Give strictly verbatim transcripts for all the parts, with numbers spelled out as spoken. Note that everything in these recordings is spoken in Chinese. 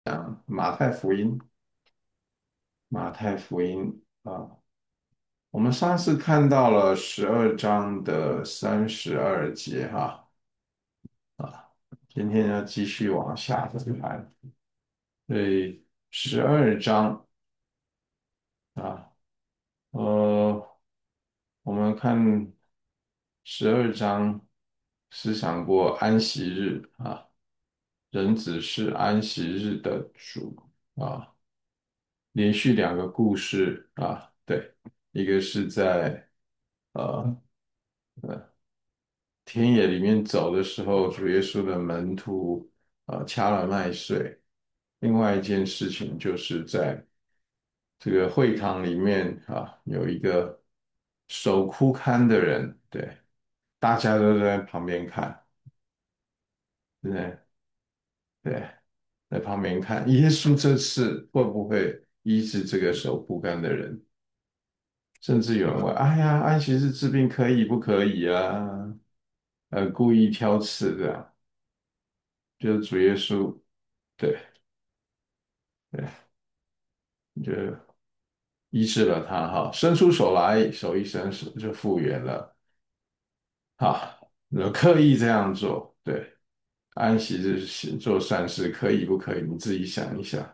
马太福音，马太福音啊，我们上次看到了十二章的三十二节哈啊，今天要继续往下看，对，十二章啊，呃，我们看十二章思想过安息日啊，人子是安息日的主啊，连续两个故事啊，对，一个是在呃田野里面走的时候，主耶稣的门徒呃掐了麦穗。另外一件事情就是在这个会堂里面啊，有一个守枯干的人，对，大家都在旁边看，对不对？对，在旁边看耶稣这次会不会医治这个守枯干的人？甚至有人问：“哎呀，安息日治病可以不可以啊？”呃，故意挑刺这样，就是主耶稣，对对，就医治了他哈，伸出手来，手一伸手就复原了，哈，有刻意这样做，对，安息日是做善事可以不可以？你自己想一想。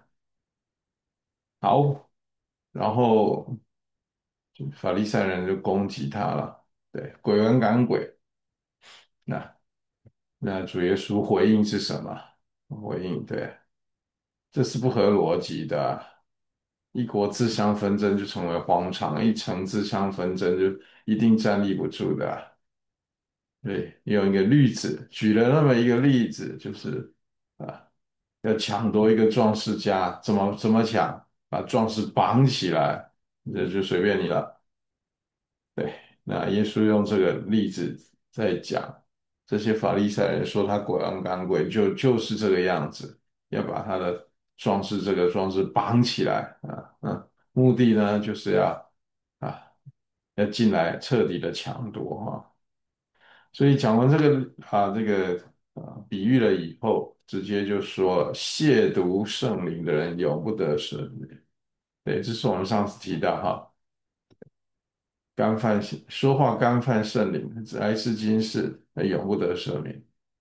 好，然后法利赛人就攻击他了，对，鬼文赶鬼，那那主耶稣回应是什么？回应对。这是不合逻辑的啊一国自相纷争就成为荒场，一城自相纷争就一定站立不住的啊对，用一个例子，举了那么一个例子，就是啊，要抢夺一个壮士家，怎么怎么抢？把壮士绑起来，这就随便你了。对，那耶稣用这个例子在讲，这些法利赛人说他鬼王赶鬼，就就是这个样子，要把他的壮士这个壮士绑起来啊，嗯，目的呢就是要啊要进来彻底的抢夺哈、所以讲完这个啊这个啊比喻了以后，直接就说了亵渎圣灵的人永不得赦免。对，这是我们上次提到哈。干犯说话干犯圣灵，来世今世永不得赦免。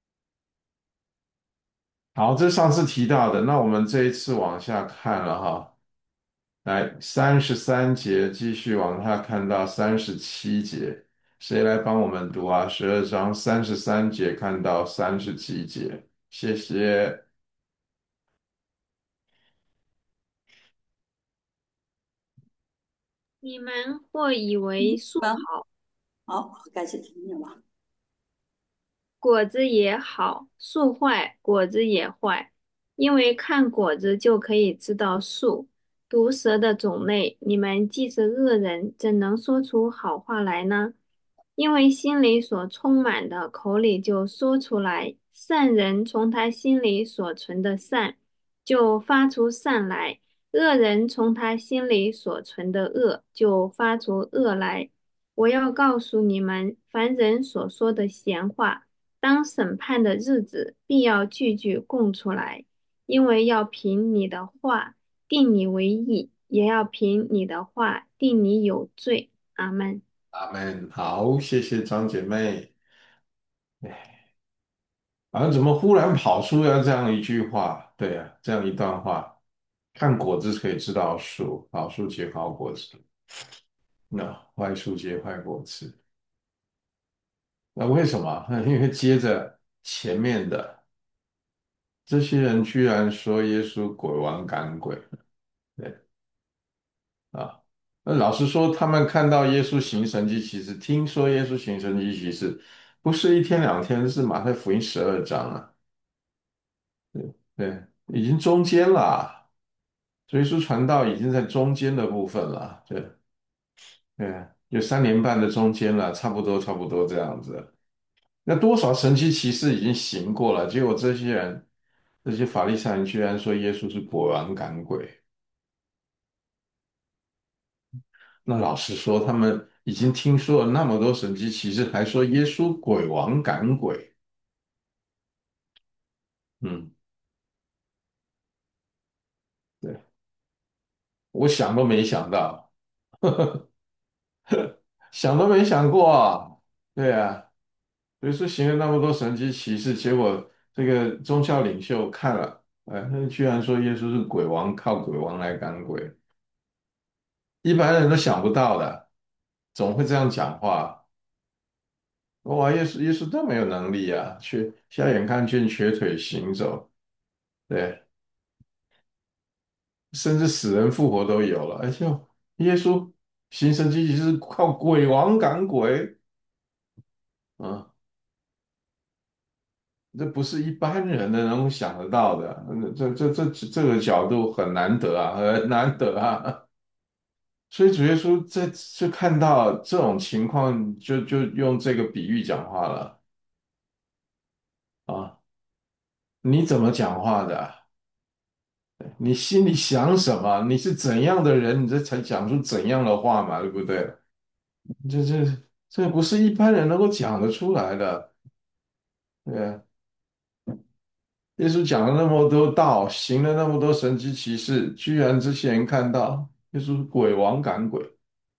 好，这是上次提到的，那我们这一次往下看了哈，来三十三节继续往下看到三十七节，谁来帮我们读啊？十二章三十三节看到三十七节，谢谢。 你们或以为树班， 好， 好，感谢听见了。 果子也好；树坏，果子也坏。因为看果子就可以知道树。毒蛇的种类，你们既是恶人，怎能说出好话来呢？因为心里所充满的，口里就说出来。善人从他心里所存的善，就发出善来；恶人从他心里所存的恶，就发出恶来。我要告诉你们，凡人所说的闲话，当审判的日子，必要句句供出来，因为要凭你的话定你为义，也要凭你的话定你有罪。阿门。 阿门。好，谢谢张姐妹。哎，啊，怎么忽然跑出要这样一句话？对呀、这样一段话，看果子可以知道树，好树结好果子。那坏树结坏果子，那为什么？因为接着前面的这些人居然说耶稣鬼王赶鬼，对啊。那老实说，他们看到耶稣行神迹奇事，听说耶稣行神迹奇事，不是一天两天，是马太福音十二章啊，对，已经中间了啊，所以说传道已经在中间的部分了，对对，有三年半的中间了，差不多差不多这样子。那多少神奇奇事已经行过了，结果这些人，这些法利赛人居然说耶稣是果然赶鬼。那老实说，他们已经听说了那么多神奇奇事，还说耶稣鬼王赶鬼。嗯， 我想都没想到，想都没想过啊。对啊，耶稣行了那么多神迹奇事，结果这个宗教领袖看了，哎，那居然说耶稣是鬼王，靠鬼王来赶鬼，一般人都想不到的，总会这样讲话。哇，耶稣耶稣都没有能力啊，瘸瞎眼看见，瘸腿行走，对，甚至死人复活都有了，而且耶稣行神迹奇是靠鬼王赶鬼啊，这不是一般人的能够想得到的，嗯这这这这个角度很难得啊，很难得啊。所以主耶稣在就看到这种情况，就就用这个比喻讲话了啊，你怎么讲话的啊？你心里想什么？你是怎样的人，你这才讲出怎样的话嘛，对不对？这这这不是一般人能够讲得出来的。对啊，耶稣讲了那么多道，行了那么多神迹奇事，居然这些人看到耶稣是鬼王赶鬼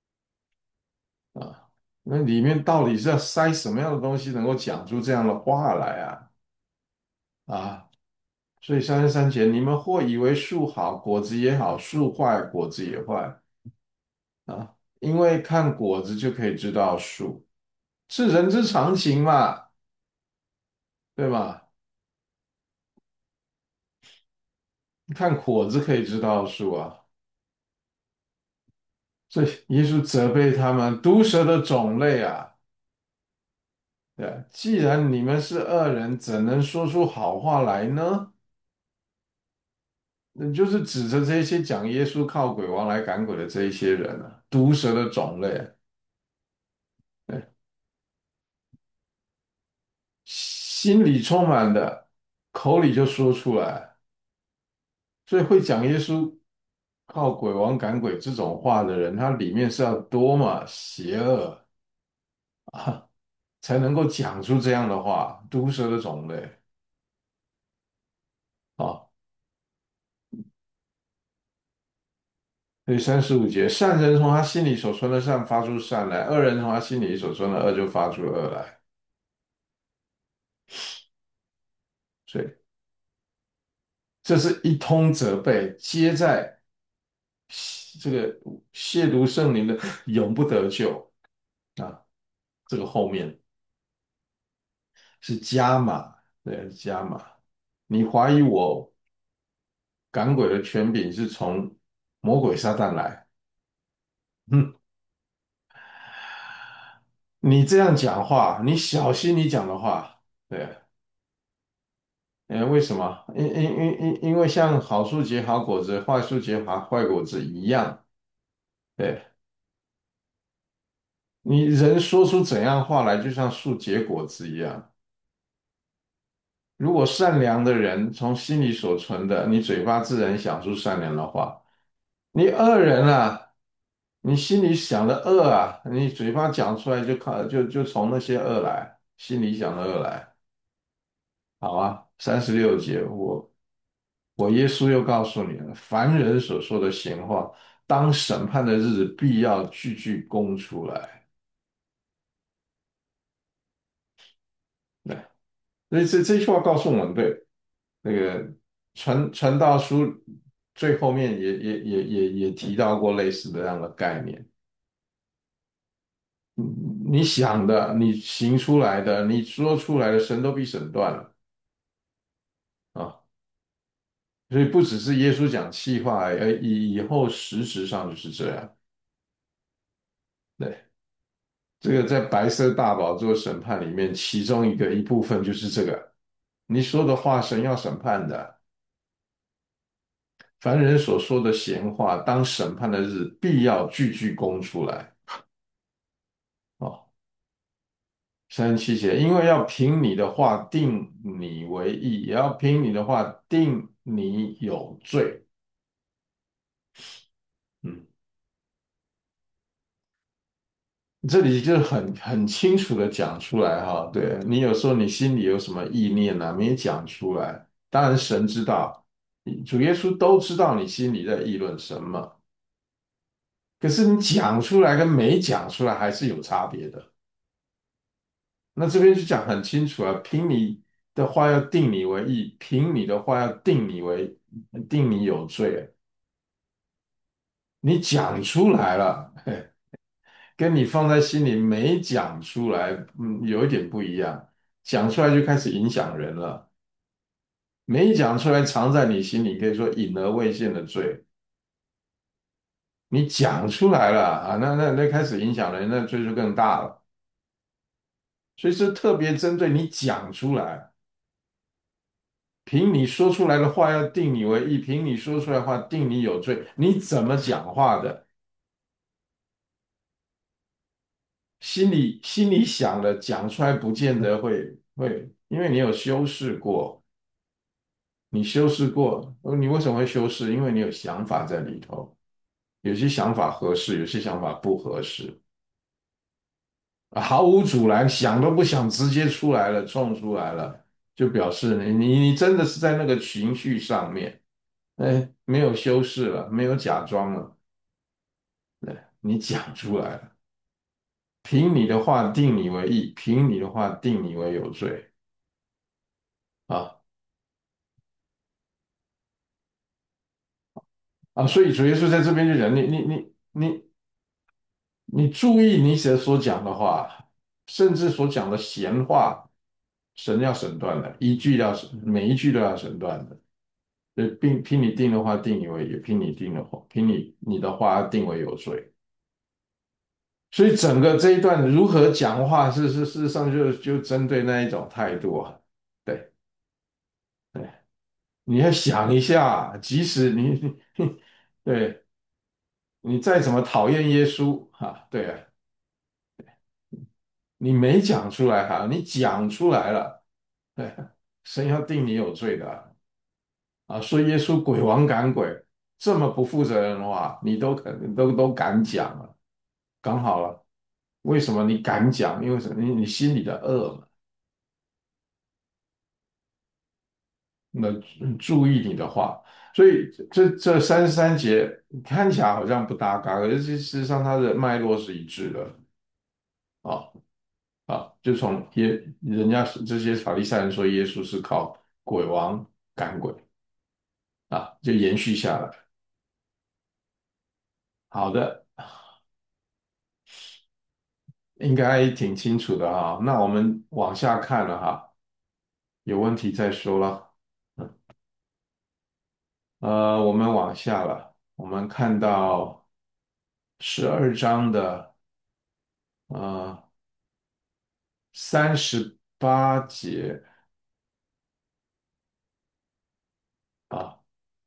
啊！那里面到底是要塞什么样的东西，能够讲出这样的话来啊？啊！所以三十三节，你们或以为树好，果子也好；树坏，果子也坏啊。因为看果子就可以知道树，是人之常情嘛，对吧？看果子可以知道树啊。所以耶稣责备他们毒蛇的种类啊，对啊，既然你们是恶人，怎能说出好话来呢？那就是指着这些讲耶稣靠鬼王来赶鬼的这一些人啊，毒蛇的种类，对，心里充满的，口里就说出来。所以会讲耶稣靠鬼王赶鬼这种话的人，他里面是要多么邪恶啊，才能够讲出这样的话，毒蛇的种类啊。所以三十五节，善人从他心里所存的善发出善来，恶人从他心里所存的恶就发出恶来。所以这是一通责备，接在这个亵渎圣灵的永不得救啊，这个后面是加码，对，加码。你怀疑我赶鬼的权柄是从魔鬼撒旦来，哼，你这样讲话，你小心你讲的话，对，呃，为什么？因因因因因为像好树结好果子，坏树结坏坏果子一样，对，你人说出怎样话来，就像树结果子一样。如果善良的人从心里所存的，你嘴巴自然想出善良的话；你恶人啊，你心里想的恶啊，你嘴巴讲出来就靠就就从那些恶来，心里想的恶来。好啊，三十六节，我我耶稣又告诉你了，凡人所说的闲话，当审判的日子必要句句供出来。对，所以这这句话告诉我们，对那个传传道书最后面也也也也也提到过类似的这样的概念。你你想的，你行出来的，你说出来的，神都必审断了啊！所以不只是耶稣讲气话，而以以后事实上就是这样。对，这个在白色大宝座审判里面，其中一个一部分就是这个，你说的话，神要审判的。凡人所说的闲话，当审判的日，必要句句供出来。哦，三十七节，因为要凭你的话定你为义，也要凭你的话定你有罪。嗯。这里就很很清楚的讲出来哈，对你有时候你心里有什么意念呢、没讲出来，当然神知道，主耶稣都知道你心里在议论什么， 可是你讲出来跟没讲出来还是有差别的。那这边就讲很清楚啊，凭你的话要定你为义，凭你的话要定你为定你有罪。你讲出来了，嘿，跟你放在心里没讲出来，嗯，有一点不一样。讲出来就开始影响人了，没讲出来藏在你心里，可以说隐而未现的罪。你讲出来了啊，那那那开始影响人，那罪就更大了。所以是特别针对你讲出来。凭你说出来的话要定你为义，凭你说出来的话定你有罪。你怎么讲话的？心里心里想的讲出来，不见得会会，因为你有修饰过，你修饰过，呃你为什么会修饰？因为你有想法在里头，有些想法合适，有些想法不合适，啊毫无阻拦，想都不想，直接出来了，冲出来了，就表示你你你真的是在那个情绪上面，哎，没有修饰了，没有假装了。对，你讲出来了，凭你的话定你为义，凭你的话定你为有罪啊啊！所以主耶稣在这边就讲，你你你你你注意你所所讲的话，甚至所讲的闲话，神要审断的，一句要审，每一句都要审断的。对，并凭你定的话定你为义，凭你定的话，凭你你的话定为有罪。所以整个这一段如何讲话，是是事实上就就针对那一种态度啊。对对。你要想一下，即使你你对你再怎么讨厌耶稣哈，对啊，你没讲出来哈，你讲出来了，对，神要定你有罪的啊。啊说耶稣鬼王赶鬼，这么不负责任的话，你都肯都都敢讲了，刚好了。为什么你敢讲？因为什么？你你心里的恶嘛。那注意你的话，所以这这三十三节看起来好像不搭嘎，可是事实上它的脉络是一致的啊啊，就从耶人家这些法利赛人说耶稣是靠鬼王赶鬼啊，就延续下来。好的，应该挺清楚的哈。那我们往下看了哈，有问题再说了。嗯呃，我们往下了，我们看到十二章的。呃三十八节啊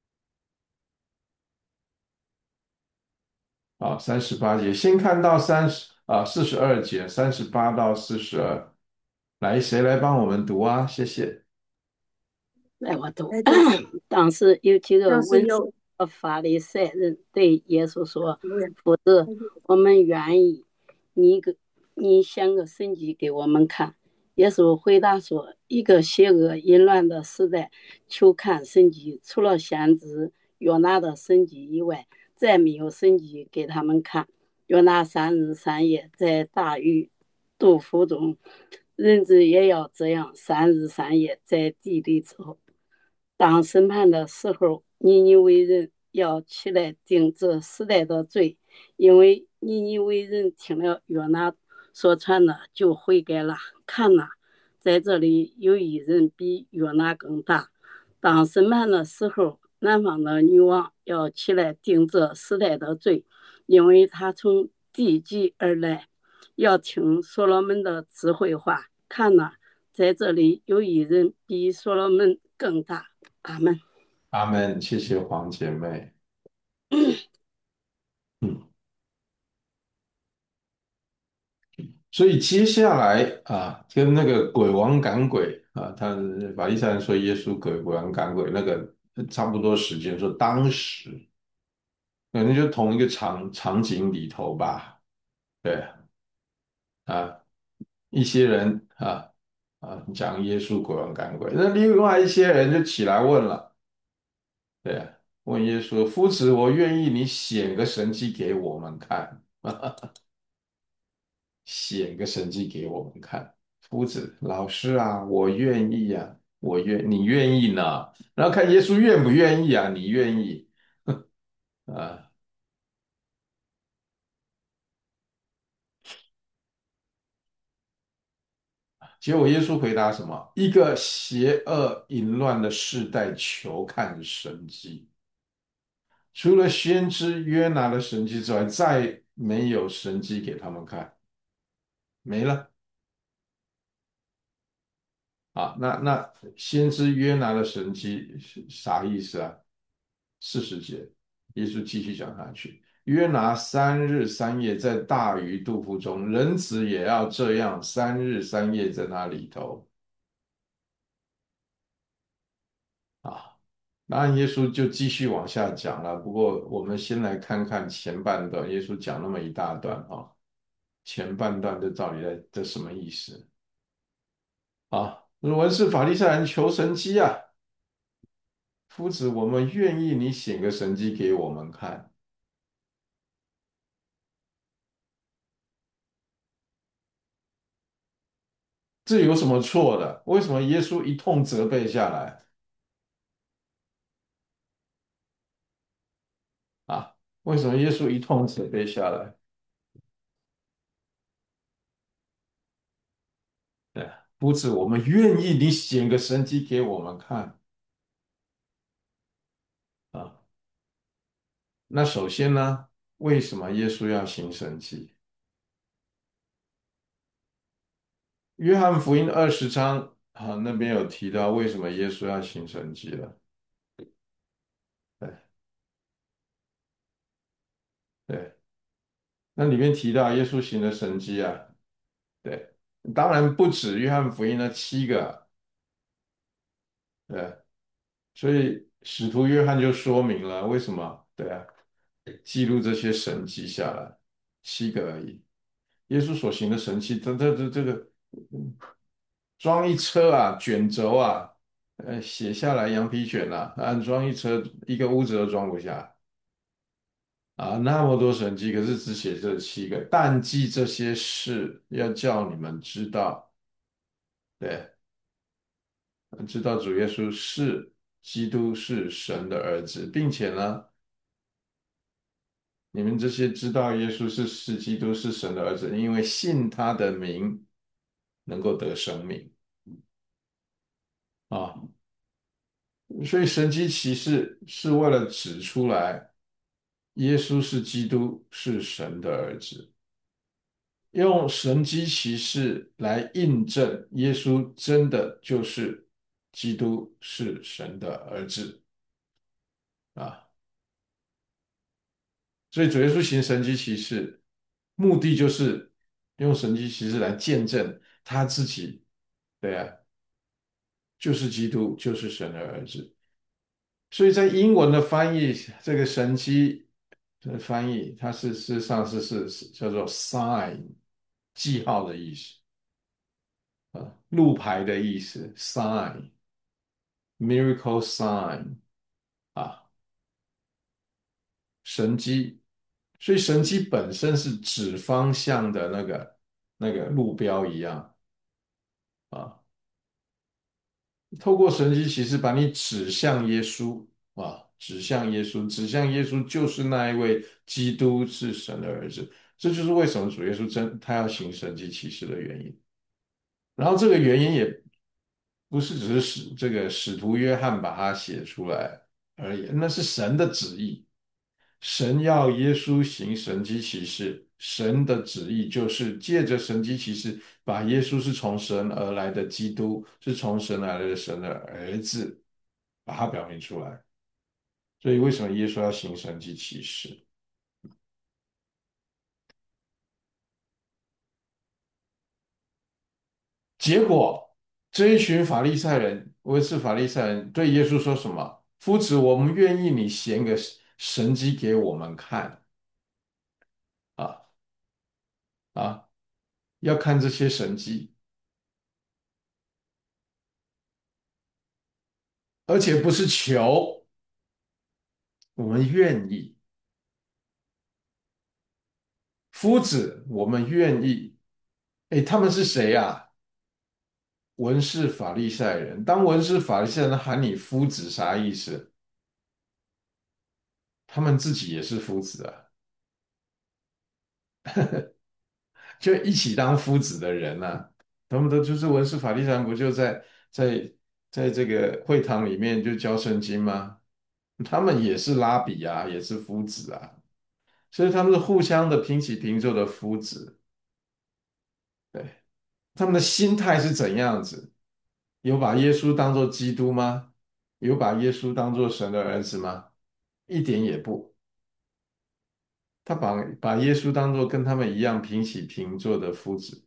啊，三十八节，先看到三十啊四十二节，三十八到四十二，来，谁来帮我们读啊？谢谢。 来，我读。 哎，对， 当时有几个文士要是有和法利赛人对耶稣说： 主任， “夫子，我们愿意你个你显个神迹给我们看。”耶稣回答说：“一个邪恶淫乱的时代，求看神迹，除了先知约拿的神迹以外，再没有神迹给他们看。约拿三日三夜在大鱼肚腹中，人子也要这样三日三夜在地里之后。”当审判的时候，尼尼为人要起来定这时代的罪，因为尼尼为人听了约拿所传的就悔改了。看呐，在这里有一人比约拿更大。当审判的时候，南方的女王要起来定这时代的罪，因为她从地极而来，要听所罗门的智慧话。看呐，在这里有一人比所罗门更大。阿门。 阿门，谢谢黄姐妹。嗯，所以接下来啊，跟那个鬼王赶鬼啊，他法利赛人说耶稣鬼鬼王赶鬼那个差不多时间，说当时可能就同一个场场景里头吧。对啊，一些人啊啊讲耶稣鬼王赶鬼，那另外一些人就起来问了。对啊， 问耶稣：“夫子，我愿意你显个神迹给我们看，显个神迹给我们看。”夫子，老师啊，我愿意呀、我愿，你愿意呢？然后看耶稣愿不愿意啊？你愿意啊？结果耶稣回答什么？一个邪恶淫乱的世代求看神迹，除了先知约拿的神迹之外，再没有神迹给他们看，没了。啊，那那先知约拿的神迹是啥意思啊？四十节，耶稣继续讲下去。约拿三日三夜在大鱼肚腹中，人子也要这样三日三夜在那里头啊。那耶稣就继续往下讲了。不过我们先来看看前半段，耶稣讲那么一大段啊，前半段这到底在这什么意思啊？文士法利赛人求神迹啊！夫子，我们愿意你显个神迹给我们看，这有什么错的？为什么耶稣一通责备下来啊？为什么耶稣一通责备下来？对，夫子，我们愿意你显个神迹给我们看啊。那首先呢，为什么耶稣要行神迹？约翰福音二十章啊，那边有提到为什么耶稣要行神迹了。对对，那里面提到耶稣行的神迹啊，对，当然不止约翰福音那七个，对，所以使徒约翰就说明了为什么，对啊，记录这些神迹下来，七个而已。耶稣所行的神迹，这这这这个嗯装一车啊，卷轴啊，呃，写下来羊皮卷啊，安装一车，一个屋子都装不下啊，那么多神迹，可是只写这七个，但记这些事，要叫你们知道，对，知道主耶稣是基督，是神的儿子，并且呢。你们这些知道耶稣是是基督是神的儿子，因为信他的名能够得生命啊。所以神迹奇事是为了指出来，耶稣是基督是神的儿子，用神迹奇事来印证耶稣真的就是基督是神的儿子啊。所以主耶稣行神迹奇事，目的就是用神迹奇事来见证他自己。对啊，就是基督，就是神的儿子。所以在英文的翻译，这个神迹的翻译，它是事实上是是是叫做 sign，记号的意思啊，路牌的意思，sign，miracle sign 啊，神迹。所以神迹本身是指方向的那个那个路标一样啊。透过神迹奇事把你指向耶稣啊，指向耶稣，指向耶稣就是那一位基督是神的儿子，这就是为什么主耶稣真他要行神迹奇事的原因。然后这个原因也不是只是使这个使徒约翰把它写出来而已，那是神的旨意。神要耶稣行神迹奇事，神的旨意就是借着神迹奇事，把耶稣是从神而来的基督，是从神而来的神的儿子，把它表明出来。所以为什么耶稣要行神迹奇事？结果这一群法利赛人，文士法利赛人对耶稣说什么？夫子，我们愿意你显个神迹给我们看啊啊！要看这些神迹，而且不是求。 我们愿意；夫子，我们愿意。诶，他们是谁啊？文士法利赛人。当文士法利赛人喊你夫子，啥意思？他们自己也是夫子啊，就一起当夫子的人啊。他们都就是文士法利赛人，不就在在在这个会堂里面就教圣经吗？他们也是拉比啊，也是夫子啊，所以他们是互相的平起平坐的夫子。对，他们的心态是怎样子？有把耶稣当作基督吗？有把耶稣当作神的儿子吗？一点也不。他把把耶稣当作跟他们一样平起平坐的夫子。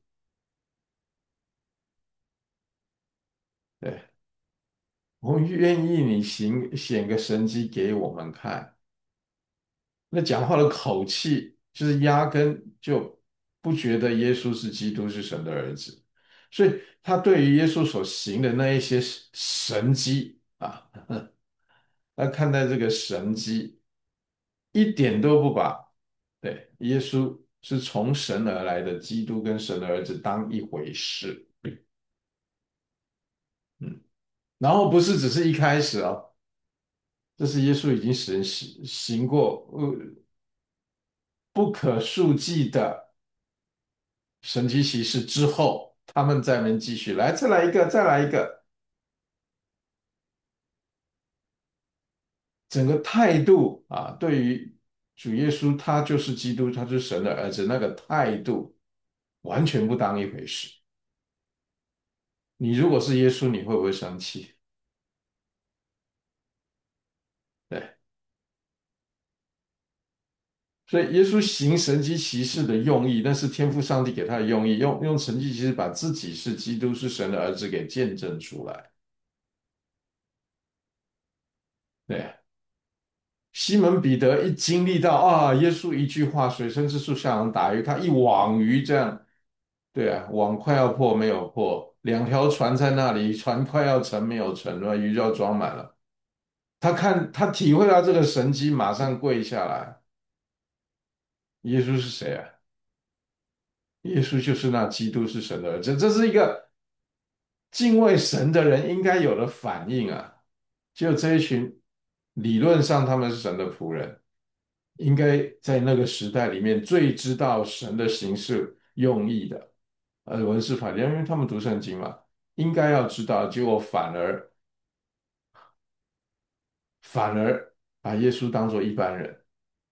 对，我们愿意你行显个神迹给我们看。那讲话的口气，就是压根就不觉得耶稣是基督，是神的儿子，所以他对于耶稣所行的那一些神迹啊，他看待这个神迹，一点都不把对耶稣是从神而来的基督跟神的儿子当一回事。嗯，然后不是只是一开始哦，这是耶稣已经行行行过呃不可数计的神迹奇事之后，他们在那边继续来，再来一个，再来一个，整个态度啊，对于主耶稣，他就是基督，他就是神的儿子，那个态度完全不当一回事。你如果是耶稣，你会不会生气？对，所以耶稣行神迹奇事的用意，那是天父上帝给他的用意，用用神迹奇事把自己是基督，是神的儿子给见证出来。对，西门彼得一经历到啊，耶稣一句话，水深之处像人打鱼，他一网鱼这样，对啊，网快要破没有破，两条船在那里，船快要沉没有沉了，鱼就要装满了。他看他体会到这个神机，马上跪下来。耶稣是谁啊？耶稣就是那基督是神的儿子，这是一个敬畏神的人应该有的反应啊。就这一群理论上他们是神的仆人，应该在那个时代里面最知道神的行事用意的，呃，文士法利赛人因为他们读圣经嘛，应该要知道，结果反而反而把耶稣当作一般人，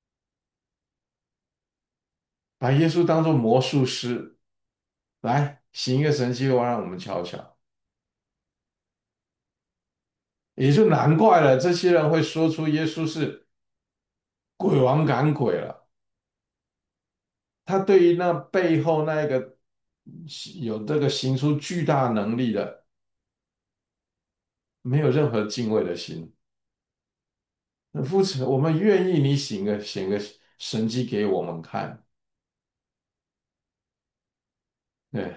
把耶稣当作魔术师，来行一个神迹，让我们瞧瞧。也就难怪了，这些人会说出耶稣是鬼王赶鬼了。他对于那背后那个有这个行出巨大能力的，没有任何敬畏的心。父子，我们愿意你行个显个神迹给我们看。对，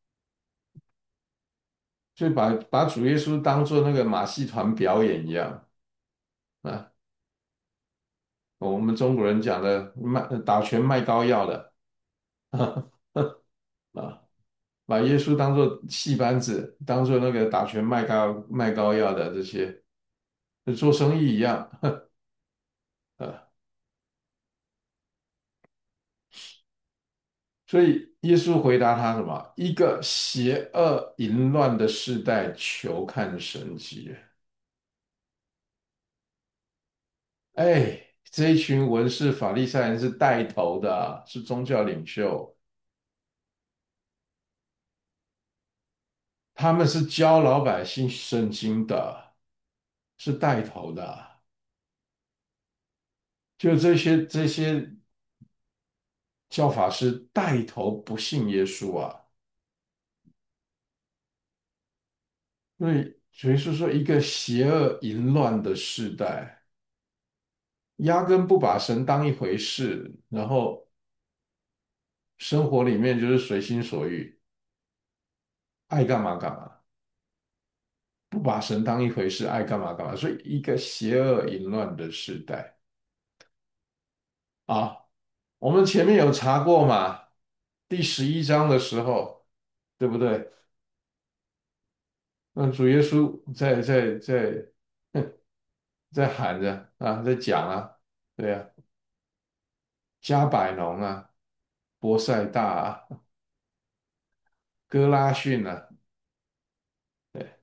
所以把把主耶稣当做那个马戏团表演一样啊，我们中国人讲的卖打拳卖膏药的啊，把耶稣当做戏班子，当做那个打拳卖膏卖膏药的这些，做生意一样。啊，所以耶稣回答他什么？一个邪恶淫乱的世代求看神迹。哎，这一群文士法利赛人是带头的啊，是宗教领袖，他们是教老百姓圣经的，是带头的啊。就这些这些教法师带头不信耶稣啊，所以所以是说一个邪恶淫乱的世代，压根不把神当一回事，然后生活里面就是随心所欲，爱干嘛干嘛。不把神当一回事，爱干嘛干嘛，所以一个邪恶淫乱的时代。 啊。我们前面有查过嘛，第十一章的时候，对不对？那主耶稣在在在在喊着啊，在讲啊，对啊，加百农啊，伯赛大啊，哥拉汛啊，对，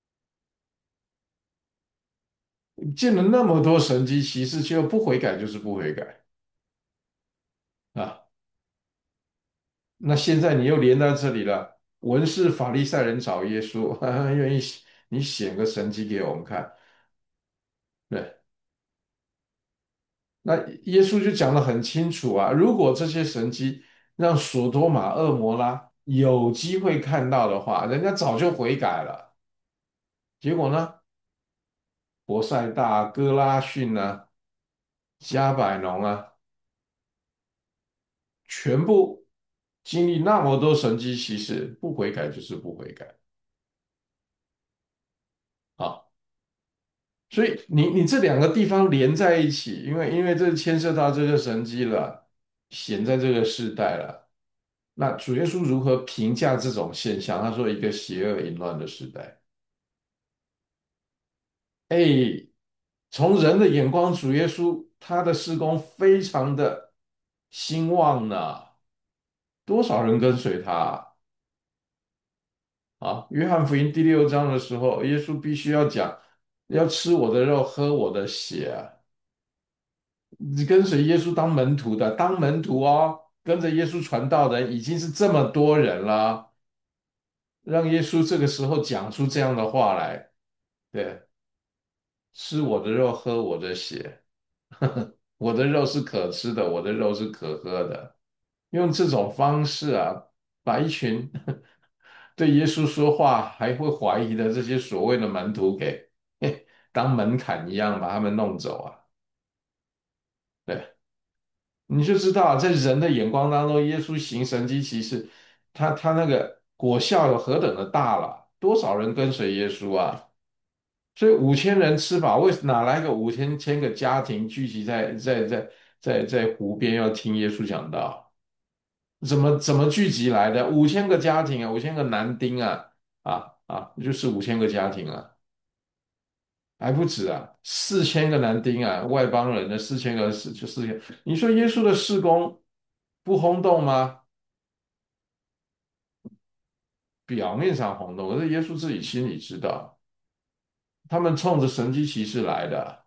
见了那么多神迹奇事，就不悔改就是不悔改啊。那现在你又连到这里了，文士法利赛人找耶稣，愿意你显个神迹给我们看，对。那耶稣就讲得很清楚啊，如果这些神迹让索多玛、恶摩拉有机会看到的话，人家早就悔改了。结果呢，伯赛大、哥拉汛啊、加百农啊，全部经历那么多神迹奇事，不悔改就是不悔改啊。所以你你这两个地方连在一起，因为因为这牵涉到这个神迹了，显在这个世代了。那主耶稣如何评价这种现象？他说：“一个邪恶淫乱的时代。”哎，从人的眼光，主耶稣他的事工非常的兴旺呢，多少人跟随他啊？啊约翰福音第六章的时候，耶稣必须要讲，要吃我的肉，喝我的血啊！你跟随耶稣当门徒的，当门徒哦，跟着耶稣传道的人已经是这么多人了，让耶稣这个时候讲出这样的话来。对，吃我的肉，喝我的血，我的肉是可吃的，我的肉是可喝的。用这种方式啊，把一群对耶稣说话还会怀疑的这些所谓的门徒给当门槛一样把他们弄走啊。对，你就知道，在人的眼光当中，耶稣行神迹奇事，他他那个果效有何等的大了，多少人跟随耶稣啊？所以五千人吃饱，为哪来个五千千个家庭聚集在在在在在湖边要听耶稣讲道？怎么怎么聚集来的？五千个家庭啊，五千个男丁啊，啊啊，就是五千个家庭啊，还不止啊，四千个男丁啊，外邦人的四千个是就四千。你说耶稣的事工不轰动吗？表面上轰动，可是耶稣自己心里知道，他们冲着神迹奇事来的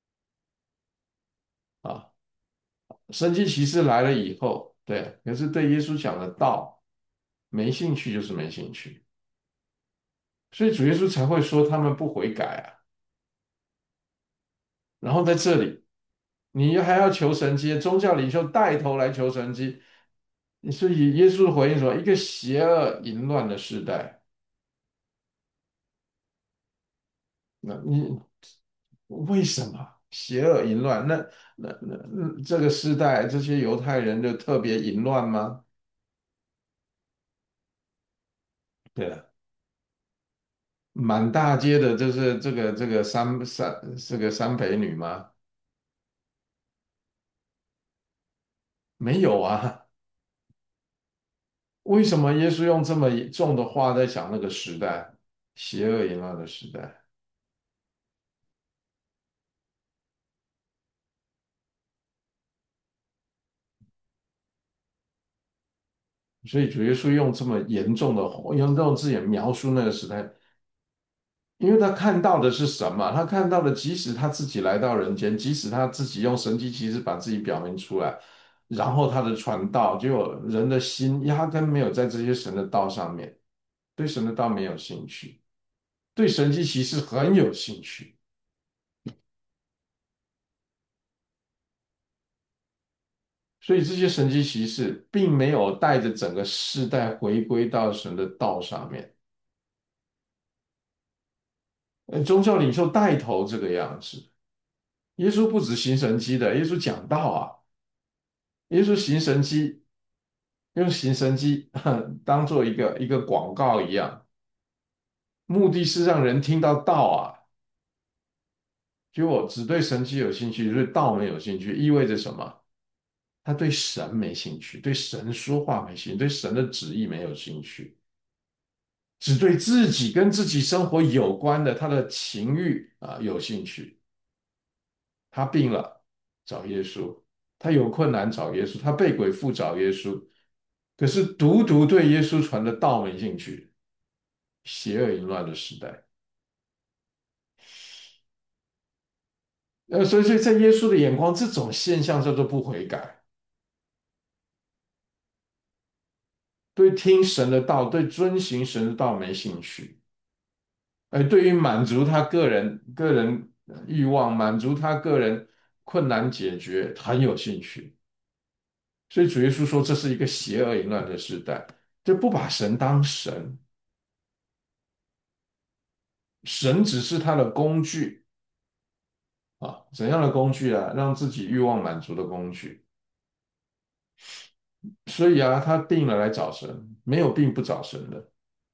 啊。神迹奇事来了以后，对，可是对耶稣讲的道没兴趣，就是没兴趣，所以主耶稣才会说他们不悔改啊。然后在这里，你还要求神迹，宗教领袖带头来求神迹，所以耶稣回应说：一个邪恶淫乱的时代，那你为什么邪恶淫乱？那那那那这个时代，这些犹太人就特别淫乱吗？对啊。满大街的，就是这个这个三三这个三陪女吗？没有啊。为什么耶稣用这么重的话在讲那个时代，邪恶淫乱的时代？所以主耶稣用这么严重的用这种字眼描述那个时代，因为他看到的是什么？他看到的，即使他自己来到人间，即使他自己用神迹奇事把自己表明出来，然后他的传道，结果人的心压根没有在这些神的道上面，对神的道没有兴趣。对神迹奇事很有兴趣，所以这些神迹奇事并没有带着整个世代回归到神的道上面。呃，宗教领袖带头这个样子，耶稣不止行神迹的，耶稣讲道啊，耶稣行神迹，用行神迹当做一个一个广告一样，目的是让人听到道啊。结果只对神迹有兴趣，对道没有兴趣，意味着什么？ 他对神没兴趣，对神说话没兴趣，对神的旨意没有兴趣，只对自己跟自己生活有关的他的情欲啊有兴趣。他病了，找耶稣；他有困难找耶稣；他被鬼附找耶稣。可是独独对耶稣传的道没兴趣，邪恶淫乱的时代。呃，所以，所以在耶稣的眼光，这种现象叫做不悔改，对听神的道、对遵行神的道没兴趣，而对于满足他个人个人欲望、满足他个人困难解决很有兴趣。所以主耶稣说，这是一个邪恶淫乱的时代，就不把神当神，神只是他的工具啊，怎样的工具啊？让自己欲望满足的工具。所以啊，他病了来找神，没有病不找神的。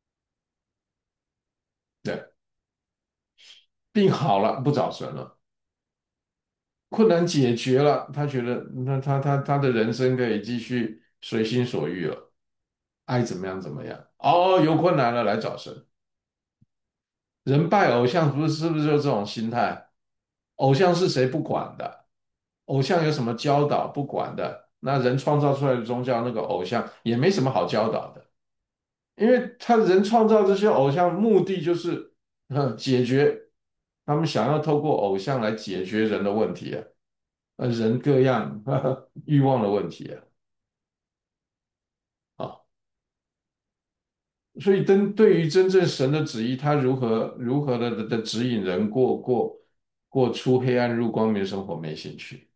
对，病好了不找神了，困难解决了，他觉得那他他他的人生可以继续随心所欲了，爱怎么样怎么样。哦，有困难了来找神。人拜偶像不是是不是就这种心态？偶像是谁不管的，偶像有什么教导不管的。那人创造出来的宗教，那个偶像也没什么好教导的，因为他人创造这些偶像目的就是，嗯，解决他们想要透过偶像来解决人的问题啊，呃，人各样呵呵欲望的问题啊，啊，所以真对于真正神的旨意，他如何如何的的指引人过过过出黑暗入光明的生活没兴趣，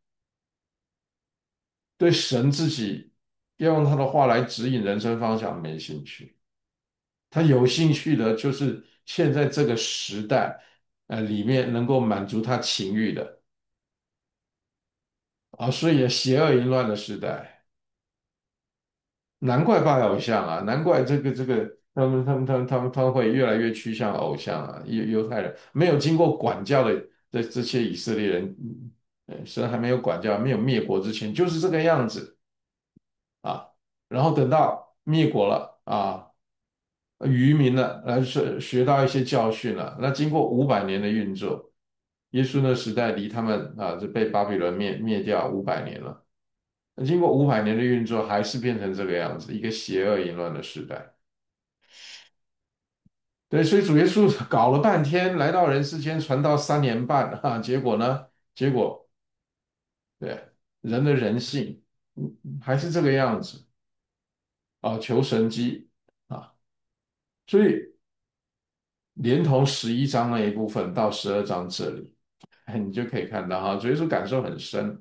对神自己要用他的话来指引人生方向没兴趣。他有兴趣的就是现在这个时代，呃，里面能够满足他情欲的啊，所以邪恶淫乱的时代，难怪拜偶像啊，难怪这个这个他们他们他们他们他们会越来越趋向偶像啊，犹犹太人没有经过管教的这这些以色列人，嗯，神还没有管教，没有灭国之前就是这个样子啊，然后等到灭国了啊。渔民了，来学学到一些教训了。那经过五百年的运作，耶稣那时代离他们啊，就被巴比伦灭灭掉五百年了。那经过五百年的运作，还是变成这个样子，一个邪恶淫乱的时代。对，所以主耶稣搞了半天，来到人世间传道三年半啊，结果呢？结果对人的人性，嗯，还是这个样子啊，求神机啊，所以连同十一章那一部分到十二章这里。哎，你就可以看到哈，主耶稣感受很深。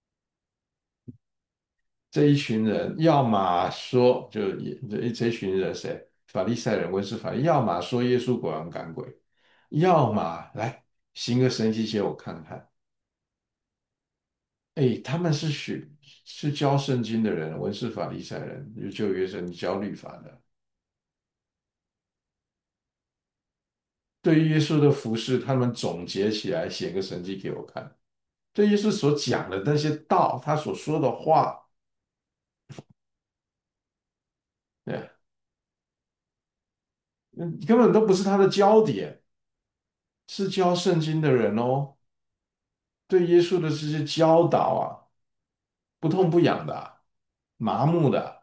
这一群人，要么说就也这这一群人谁，法利赛人、文士法利，要么说耶稣果然赶鬼，要么来行个神迹给我看看。哎，他们是学是教圣经的人，文士法利赛人，就旧约圣经教律法的，对于耶稣的服饰，他们总结起来写个神迹给我看。对耶稣所讲的那些道，他所说的话，对，嗯，根本都不是他的焦点。是教圣经的人哦，对耶稣的这些教导啊，不痛不痒的啊麻木的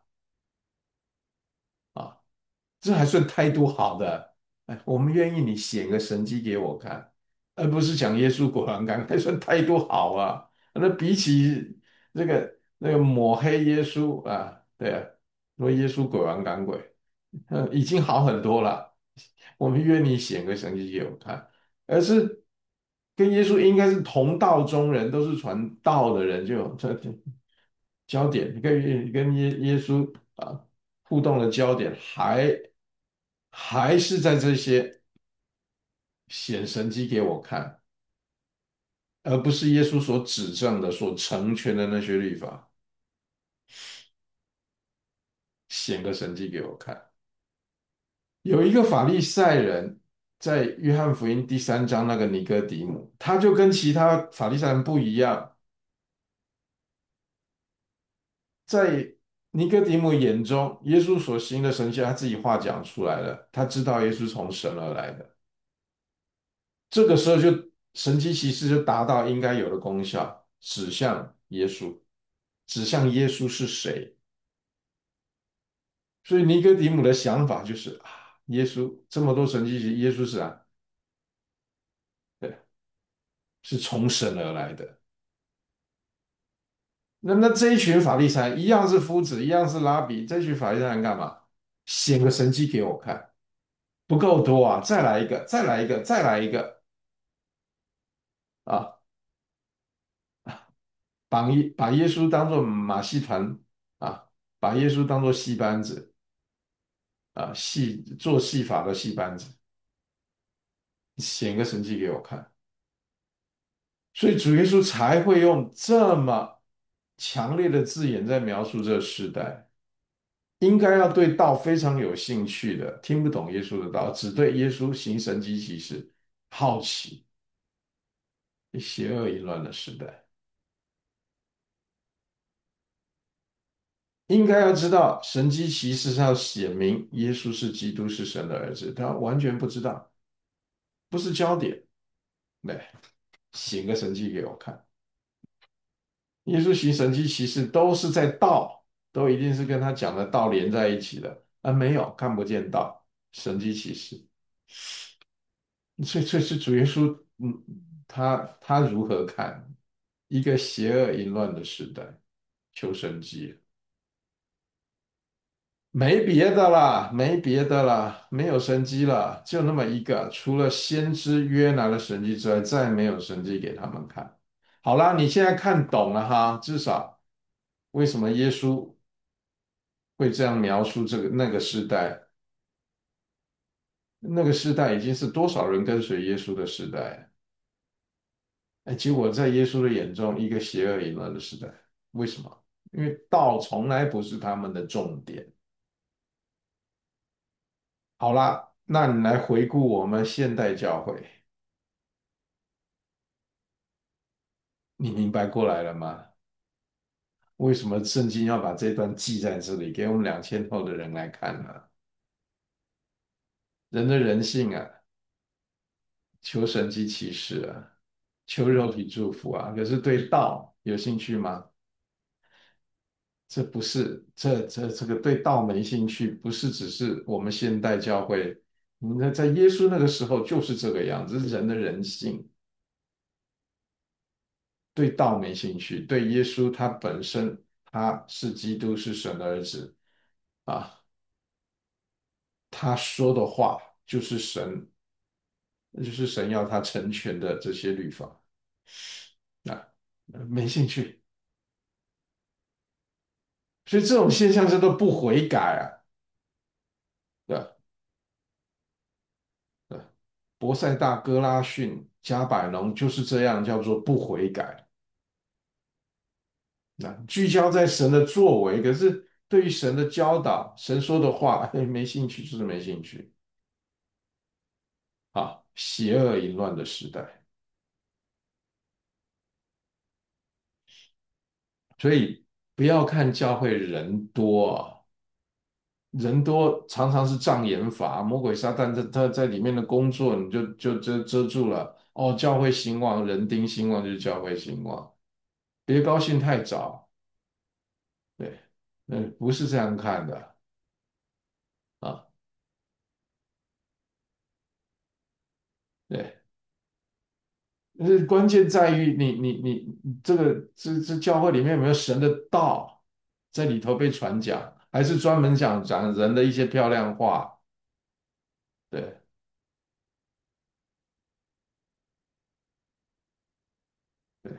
啊，这还算态度好的。哎，我们愿意你显个神迹给我看，而不是讲耶稣果然干，还算态度好啊。那比起这个那个抹黑耶稣啊，对啊，说耶稣鬼玩赶鬼，呃，已经好很多了。我们愿你显个神迹给我看，而是跟耶稣应该是同道中人，都是传道的人，就有这焦点。你跟跟耶耶稣啊互动的焦点还还是在这些显神迹给我看，而不是耶稣所指正的、所成全的那些律法，显个神迹给我看。有一个法利赛人，在约翰福音第三章那个尼哥底母，他就跟其他法利赛人不一样。 在尼哥底母眼中，耶稣所行的神迹，他自己话讲出来了，他知道耶稣从神而来的。这个时候就神迹奇事就达到应该有的功效，指向耶稣，指向耶稣是谁。所以尼哥底母的想法就是啊，耶稣这么多神迹奇事，耶稣是啊，对，是从神而来的。那那这一群法利赛人一样是夫子，一样是拉比，这群法利赛人干嘛？显个神迹给我看，不够多啊，再来一个，再来一个，再来一个啊！把耶把耶稣当做马戏团啊，把耶稣当做戏班子啊，戏做戏法的戏班子，显个神迹给我看。所以主耶稣才会用这么强烈的字眼在描述这个时代。应该要对道非常有兴趣的，听不懂耶稣的道，只对耶稣行神迹奇事好奇，邪恶淫乱的时代，应该要知道神迹奇事是要显明耶稣是基督，是神的儿子，他完全不知道，不是焦点。来，显个神迹给我看。耶稣行神迹奇事都是在道，都一定是跟他讲的道连在一起的，啊，没有看不见道，神迹奇事。所以这是主耶稣，嗯，他他如何看一个邪恶淫乱的时代，求生机，没别的啦，没别的啦，没有神迹了，就那么一个，除了先知约拿的神迹之外，再没有神迹给他们看。好啦，你现在看懂了哈，至少为什么耶稣会这样描述这个那个时代，那个时代已经是多少人跟随耶稣的时代。哎，结果在耶稣的眼中，一个邪恶淫乱的时代。为什么？因为道从来不是他们的重点。好啦，那你来回顾我们现代教会，你明白过来了吗？为什么圣经要把这段记在这里，给我们两千后的人来看呢？人的人性啊，求神迹奇事啊，求肉体祝福啊，可是对道有兴趣吗？这不是这这这个对道没兴趣，不是只是我们现代教会，那在耶稣那个时候就是这个样子，是人的人性，对道没兴趣，对耶稣他本身他是基督，是神的儿子啊，他说的话就是神，就是神要他成全的这些律法啊，没兴趣，所以这种现象叫做不悔改啊，对吧？对，伯赛大、哥拉逊、加百农就是这样，叫做不悔改。那聚焦在神的作为，可是对于神的教导、神说的话，哎，没兴趣，就是没兴趣。啊，邪恶淫乱的时代，所以不要看教会人多啊，人多常常是障眼法，魔鬼撒旦他他在里面的工作，你就就遮遮住了。哦，教会兴旺，人丁兴旺就是教会兴旺，别高兴太早。对，嗯，不是这样看的啊。对，呃，关键在于你你你这个这这教会里面有没有神的道在里头被传讲，还是专门讲讲人的一些漂亮话？对对，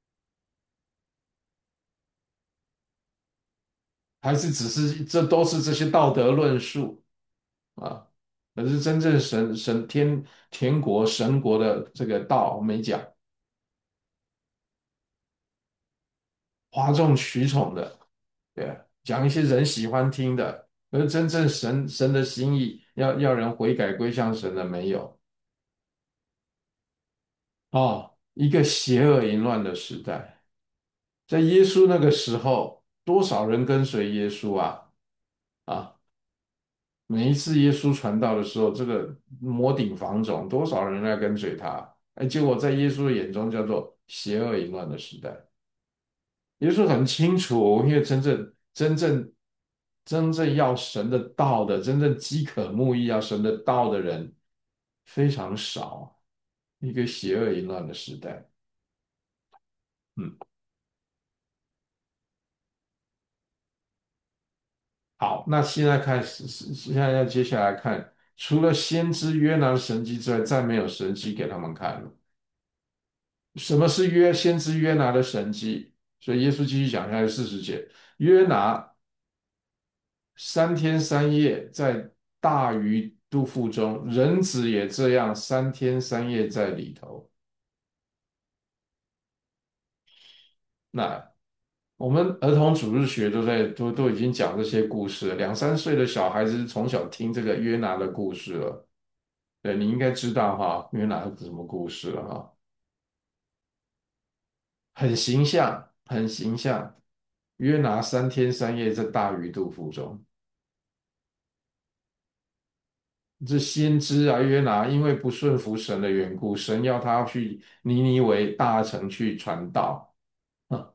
还是只是这都是这些道德论述啊？可是真正神神天天国神国的这个道没讲，哗众取宠的。对，讲一些人喜欢听的，而真正神神的心意，要要人悔改归向神的没有哦。一个邪恶淫乱的时代，在耶稣那个时候， 多少人跟随耶稣啊啊！每一次耶稣传道的时候，这个摩顶放踵，多少人来跟随他？哎，结果在耶稣的眼中叫做邪恶淫乱的时代。耶稣很清楚，因为真正真正真正要神的道的，真正饥渴慕义要神的道的人非常少，一个邪恶淫乱的时代。嗯，好，那现在开始，现在要接下来看，除了先知约拿的神迹之外，再没有神迹给他们看了。什么是约先知约拿的神迹？所以耶稣继续讲下去四十节，约拿三天三夜在大鱼肚腹中，人子也这样三天三夜在里头。那我们儿童主日学都在都都已经讲这些故事了，两三岁的小孩子从小听这个约拿的故事了。对，你应该知道哈，约拿是什么故事了哈，很形象，很形象。约拿三天三夜在大鱼肚腹中。这先知啊，约拿因为不顺服神的缘故，神要他去尼尼微大城去传道，啊，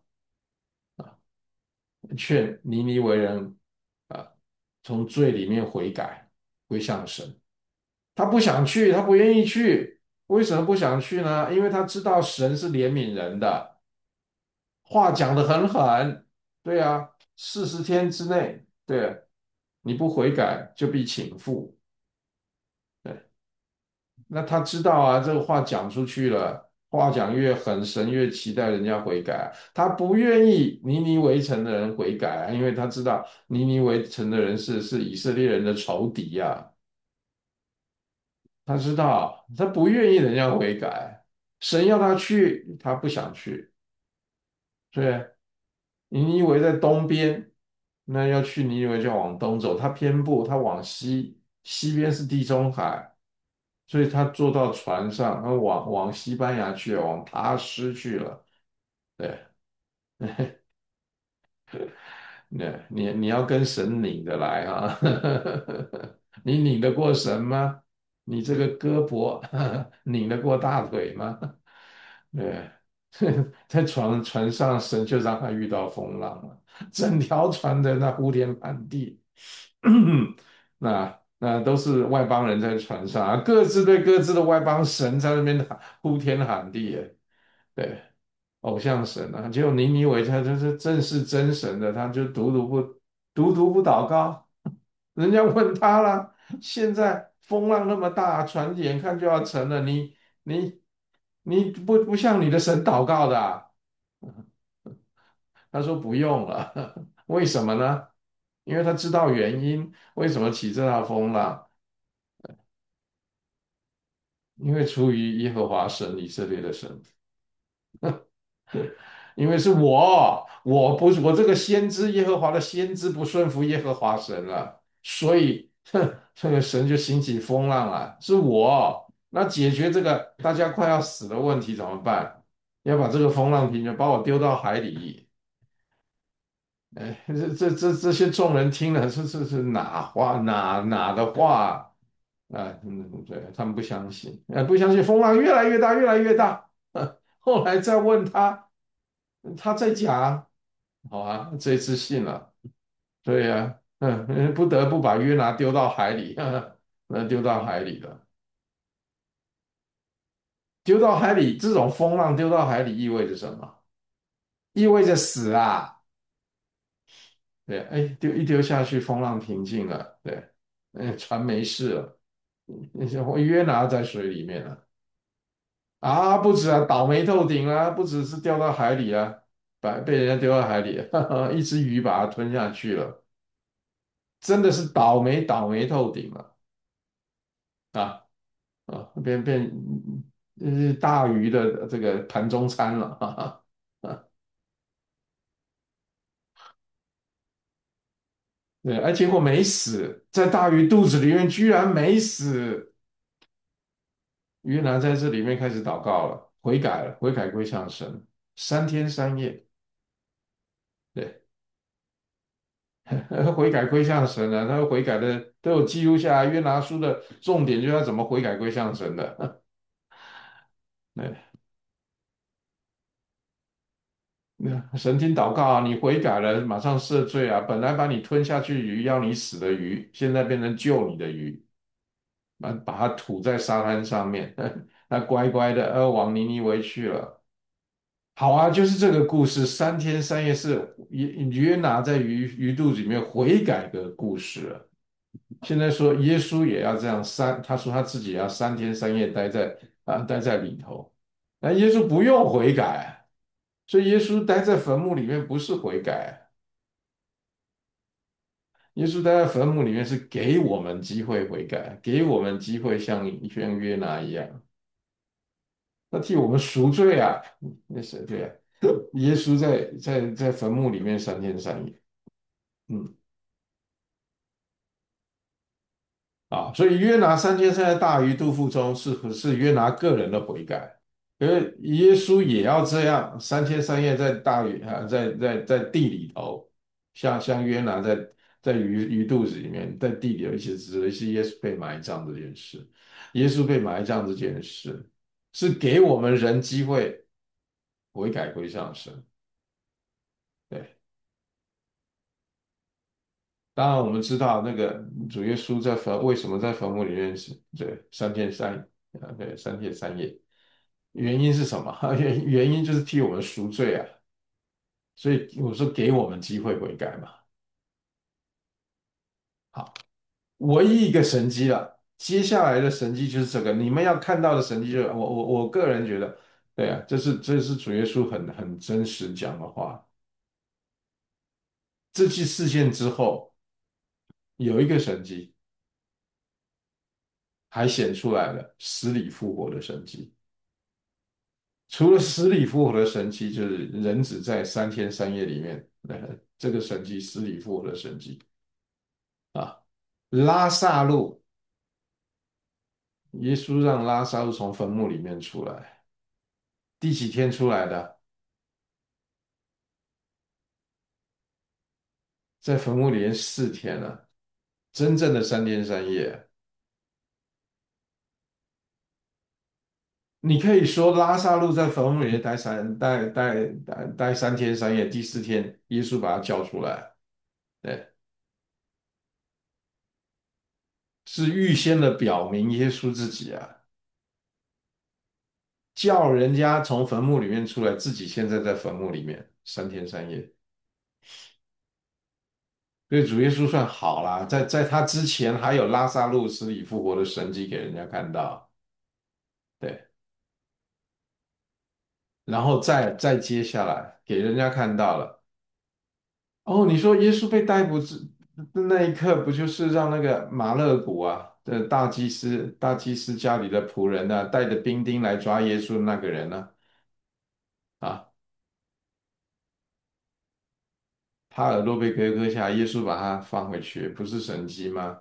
劝尼尼微人啊从罪里面悔改，归向神。他不想去，他不愿意去。为什么不想去呢？因为他知道神是怜悯人的，话讲得很狠。对啊，四十天之内，对，你不悔改就必请覆。对。那他知道啊，这个话讲出去了，话讲越狠，神越期待人家悔改啊。他不愿意尼尼微城的人悔改啊，因为他知道尼尼微城的人是是以色列人的仇敌呀、他知道，他不愿意人家悔改，神要他去，他不想去。对，尼尼微在东边，那要去尼尼微就要往东走，他偏不，他往西，西边是地中海。所以他坐到船上，他往往西班牙去了，往塔斯去了。对，那你你要跟神拧的来啊，你拧得过神吗？你这个胳膊拧得过大腿吗？对，在船船上，神就让他遇到风浪了，整条船的那呼天喊地，那那都是外邦人在船上啊，各自对各自的外邦神在那边喊呼天喊地耶，对，偶像神啊，结果尼尼微他就是正是真神的，他就独独不独独不祷告，人家问他了，现在风浪那么大，船眼看就要沉了，你你你不不向你的神祷告的啊？他说不用了，为什么呢？因为他知道原因，为什么起这道风浪？因为出于耶和华神以色列的神，因为是我，我不是我这个先知耶和华的先知不顺服耶和华神了，所以哼，这个神就兴起风浪了，是我。那解决这个大家快要死的问题怎么办？要把这个风浪平原，把我丢到海里。哎，这这这这些众人听了，这这是哪话哪哪的话啊？嗯，对，他们不相信，呃，不相信，风浪越来越大，越来越大。后来再问他，他在讲，好啊，这次信了，对呀、嗯，不得不把约拿丢到海里，那丢到海里了，丢到海里，这种风浪丢到海里意味着什么？意味着死啊！对，哎，丢一丢下去，风浪平静了，对，嗯，船没事了。你像我约拿在水里面了啊，不止啊，倒霉透顶啊，不只是掉到海里啊，把被人家丢到海里，哈哈，一只鱼把它吞下去了，真的是倒霉倒霉透顶了啊啊，变变呃大鱼的这个盘中餐了，哈哈啊，对，而结果没死，在大鱼肚子里面居然没死，约拿在这里面开始祷告了，悔改了，悔改归向神，三天三夜，对。 悔改归向神了，他悔改的都有记录下来。约拿书的重点就是他怎么悔改归向神的。对，那神听祷告啊，你悔改了，马上赦罪啊。本来把你吞下去鱼，要你死的鱼，现在变成救你的鱼，把把它吐在沙滩上面，那乖乖的呃往尼尼微去了。好啊，就是这个故事，三天三夜是约约拿在鱼鱼肚子里面悔改的故事了。现在说耶稣也要这样三，他说他自己也要三天三夜待在啊待在里头，那耶稣不用悔改，所以耶稣待在坟墓里面不是悔改，耶稣待在坟墓里面是给我们机会悔改，给我们机会像像约拿一样，他替我们赎罪啊，那是对啊，耶稣在在在坟墓里面三天三夜，嗯。啊，所以约拿三千三在大鱼肚腹中是是约拿个人的悔改，而耶稣也要这样三天三夜在大鱼啊，在在在地里头，像像约拿在在鱼鱼肚子里面，在地里头，其实指的是耶稣被埋葬这件事。耶稣被埋葬这件事是给我们人机会悔改归向神。对，当然我们知道那个主耶稣在坟为什么在坟墓里面是对三天三啊，对三天三夜。原因是什么？原原因就是替我们赎罪啊，所以我说给我们机会悔改嘛。好，唯一一个神迹了，接下来的神迹就是这个，你们要看到的神迹就是我我我个人觉得，对啊，这是这是主耶稣很很真实讲的话。这起事件之后，有一个神迹还显出来了，死里复活的神迹。除了死里复活的神迹，就是人子在三天三夜里面，呃，这个神迹死里复活的神迹。啊，拉萨路，耶稣让拉萨路从坟墓里面出来，第几天出来的？在坟墓里面四天了，真正的三天三夜。你可以说拉萨路在坟墓里面待三待待待待三天三夜，第四天耶稣把他叫出来，对，是预先的表明耶稣自己啊，叫人家从坟墓里面出来，自己现在在坟墓里面三天三夜。所以主耶稣算好啦，在在他之前还有拉萨路死里复活的神迹给人家看到，对，然后再再接下来给人家看到了。哦，你说耶稣被逮捕之那一刻，不就是让那个马勒古啊的大祭司大祭司家里的仆人呢、带着兵丁来抓耶稣的那个人呢、啊？他耳朵被割割下来，耶稣把他放回去，不是神迹吗？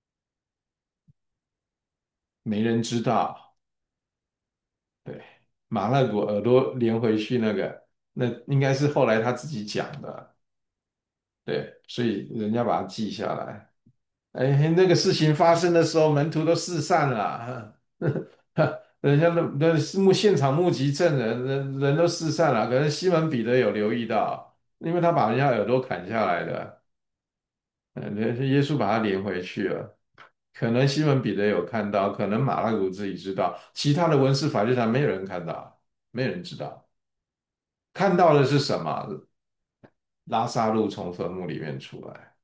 没人知道。对，马勒古耳朵连回去那个，那应该是后来他自己讲的，对，所以人家把它记下来。哎，那个事情发生的时候，门徒都四散了，人家的那是目现场目击证人，人人都四散了，可能西门彼得有留意到，因为他把人家耳朵砍下来的，嗯，耶稣把他连回去了。可能西门彼得有看到，可能马拉古自己知道，其他的文士法律上没有人看到，没人知道。看到的是什么？拉萨路从坟墓里面出来，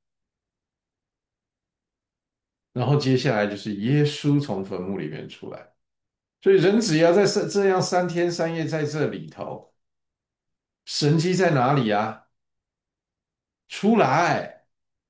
然后接下来就是耶稣从坟墓里面出来。所以人只要在这这样三天三夜在这里头，神迹在哪里啊？出来，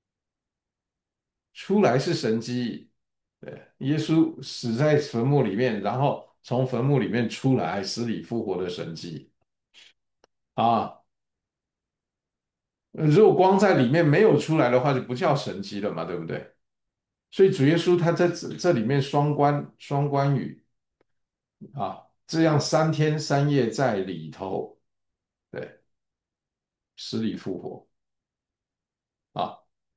出来是神迹。对，耶稣死在坟墓里面，然后从坟墓里面出来，死里复活的神迹啊。呃如果光在里面没有出来的话，就不叫神迹了嘛，对不对？所以主耶稣他在这这里面双关双关语啊，这样三天三夜在里头，对，死里复活啊。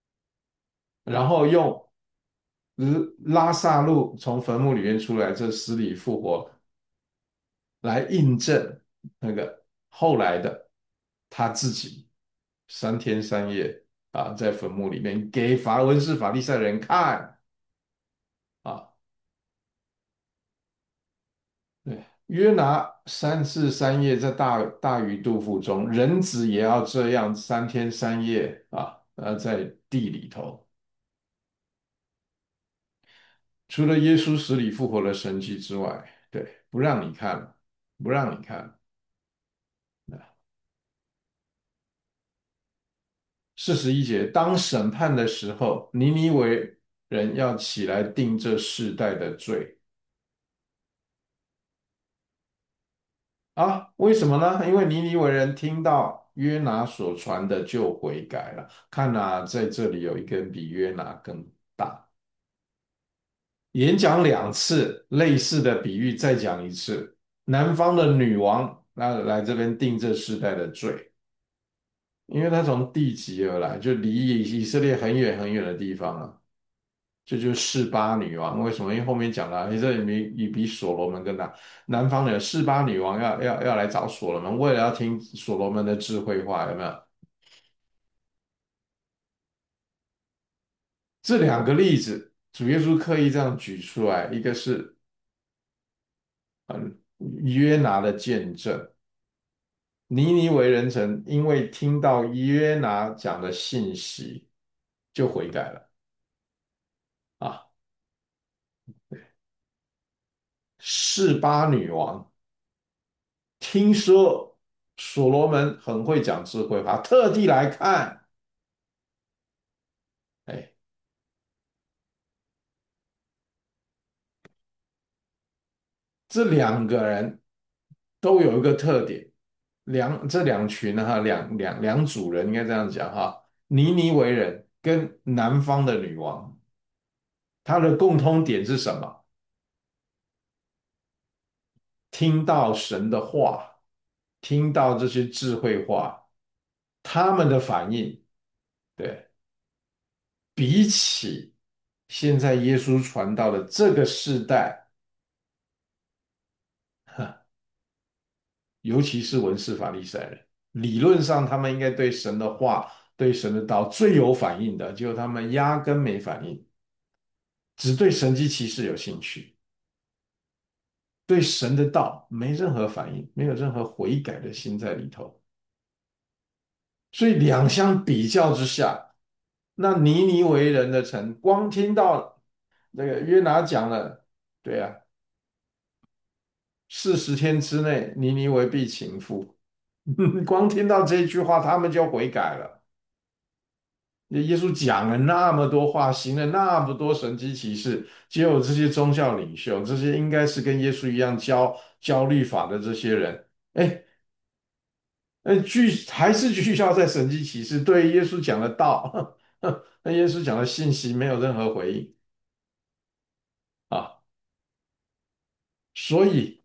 然后用拉萨路从坟墓里面出来，这死里复活，来印证那个后来的他自己三天三夜啊，在坟墓里面给法文士法利赛人看啊。对，约拿三次三夜在大大鱼肚腹中，人子也要这样三天三夜啊，呃，在地里头。除了耶稣死里复活的神迹之外，对，不让你看，不让你看。四十一节，当审判的时候，尼尼微人要起来定这世代的罪啊？为什么呢？因为尼尼微人听到约拿所传的就悔改了。看啊，在这里有一个比约拿更大。演讲两次类似的比喻，再讲一次。南方的女王来来这边定这世代的罪，因为她从地极而来，就离以以色列很远很远的地方啊。这就是示巴女王。为什么？因为后面讲了，你这里比你比所罗门更大。南方的示巴女王要要要来找所罗门，为了要听所罗门的智慧话，有没有？这两个例子，主耶稣刻意这样举出来，一个是嗯约拿的见证，尼尼微人城因为听到约拿讲的信息，就悔改了啊。示巴女王听说所罗门很会讲智慧话，特地来看。哎，这两个人都有一个特点，两这两群呢哈，两两两组人应该这样讲哈，尼尼微人跟南方的女王，她的共通点是什么？听到神的话，听到这些智慧话，他们的反应，对，比起现在耶稣传道的这个世代，尤其是文士法利赛人，理论上他们应该对神的话、对神的道最有反应的，结果他们压根没反应，只对神迹奇事有兴趣，对神的道没任何反应，没有任何悔改的心在里头。所以两相比较之下，那尼尼为人的城，光听到那个约拿讲了，对啊，四十天之内尼尼为必倾覆，光听到这句话，他们就悔改了。耶稣讲了那么多话，行了那么多神迹奇事，结果这些宗教领袖，这些应该是跟耶稣一样教教律法的这些人，哎，呃，聚还是聚焦在神迹奇事，对耶稣讲的道，那耶稣讲的信息没有任何回应啊。所以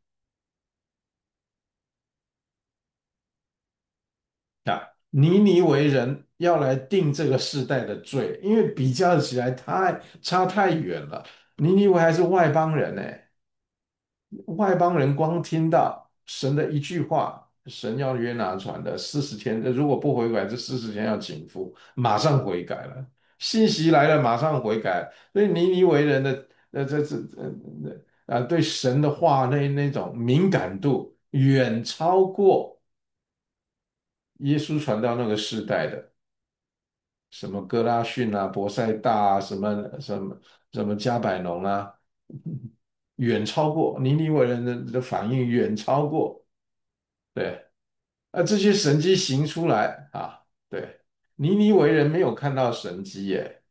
啊，尼尼为人要来定这个世代的罪，因为比较起来太差太远了。尼尼为还是外邦人呢，外邦人光听到神的一句话，神要约拿传的四十天，如果不悔改，这四十天要警服，马上悔改了。信息来了，马上悔改。所以尼尼为人的呃这这呃啊对神的话那那种敏感度，远超过耶稣传到那个世代的。什么哥拉逊啊、伯赛大啊、什么什么什么加百农啊，远超过尼尼微人的的反应，远超过对啊这些神迹行出来啊，对尼尼微人没有看到神迹耶，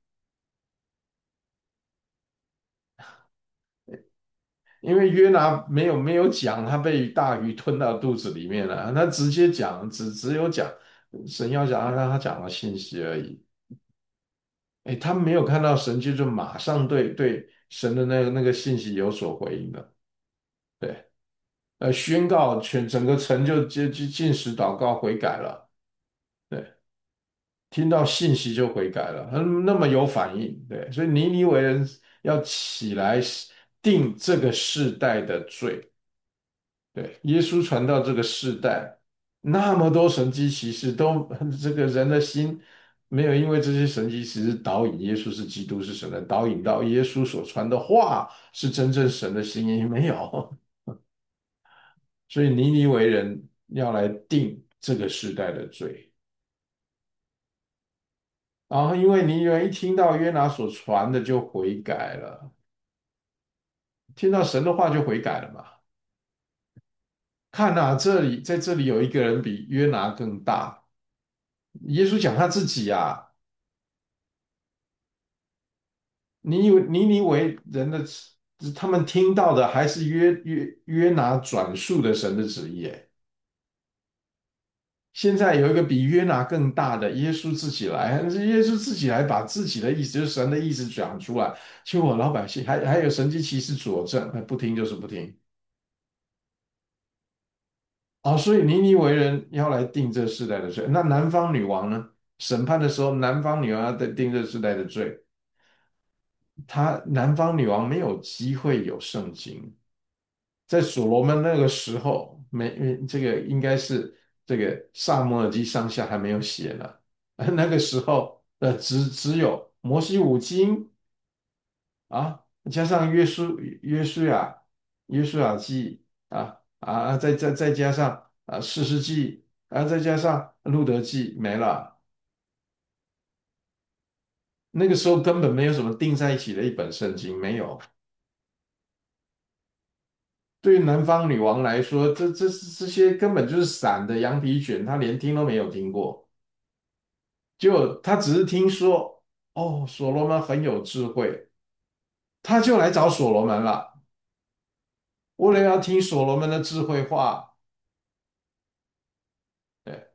因为约拿没有没有讲他被大鱼吞到肚子里面了，他直接讲只只有讲神要讲让他讲的信息而已。哎，他没有看到神迹，就马上对对神的那个那个信息有所回应的。对，呃，宣告全整个城就就就进食祷告悔改了。对， 听到信息就悔改了，嗯，那么有反应，对，所以尼尼微人要起来定这个世代的罪，对，耶稣传到这个世代，那么多神迹奇事都这个人的心没有因为这些神迹奇事导引耶稣是基督是神的，导引到耶稣所传的话是真正神的心意，没有，所以尼尼微人要来定这个世代的罪。然后因为尼尼微一听到约拿所传的就悔改了，听到神的话就悔改了嘛。看啊，这里在这里有一个人比约拿更大。耶稣讲他自己啊，你以为尼尼微人的他们听到的还是约约约拿转述的神的旨意？哎，现在有一个比约拿更大的耶稣自己来，耶稣自己来把自己的意思，就是神的意思讲出来，结果老百姓还还有神迹奇事佐证，不听就是不听。哦，所以尼尼微人要来定这世代的罪，那南方女王呢？审判的时候，南方女王要定这世代的罪，她南方女王没有机会有圣经，在所罗门那个时候，没这个应该是这个萨摩尔记上下还没有写呢，那个时候呃只只有摩西五经啊，加上约书约书亚约书亚记啊啊，再再再加上啊士师记啊，再加上路德记没了。那个时候根本没有什么订在一起的一本圣经，没有。对于南方女王来说，这这这些根本就是散的羊皮卷，她连听都没有听过，就她只是听说哦，所罗门很有智慧，她就来找所罗门了，为了要听所罗门的智慧话。对，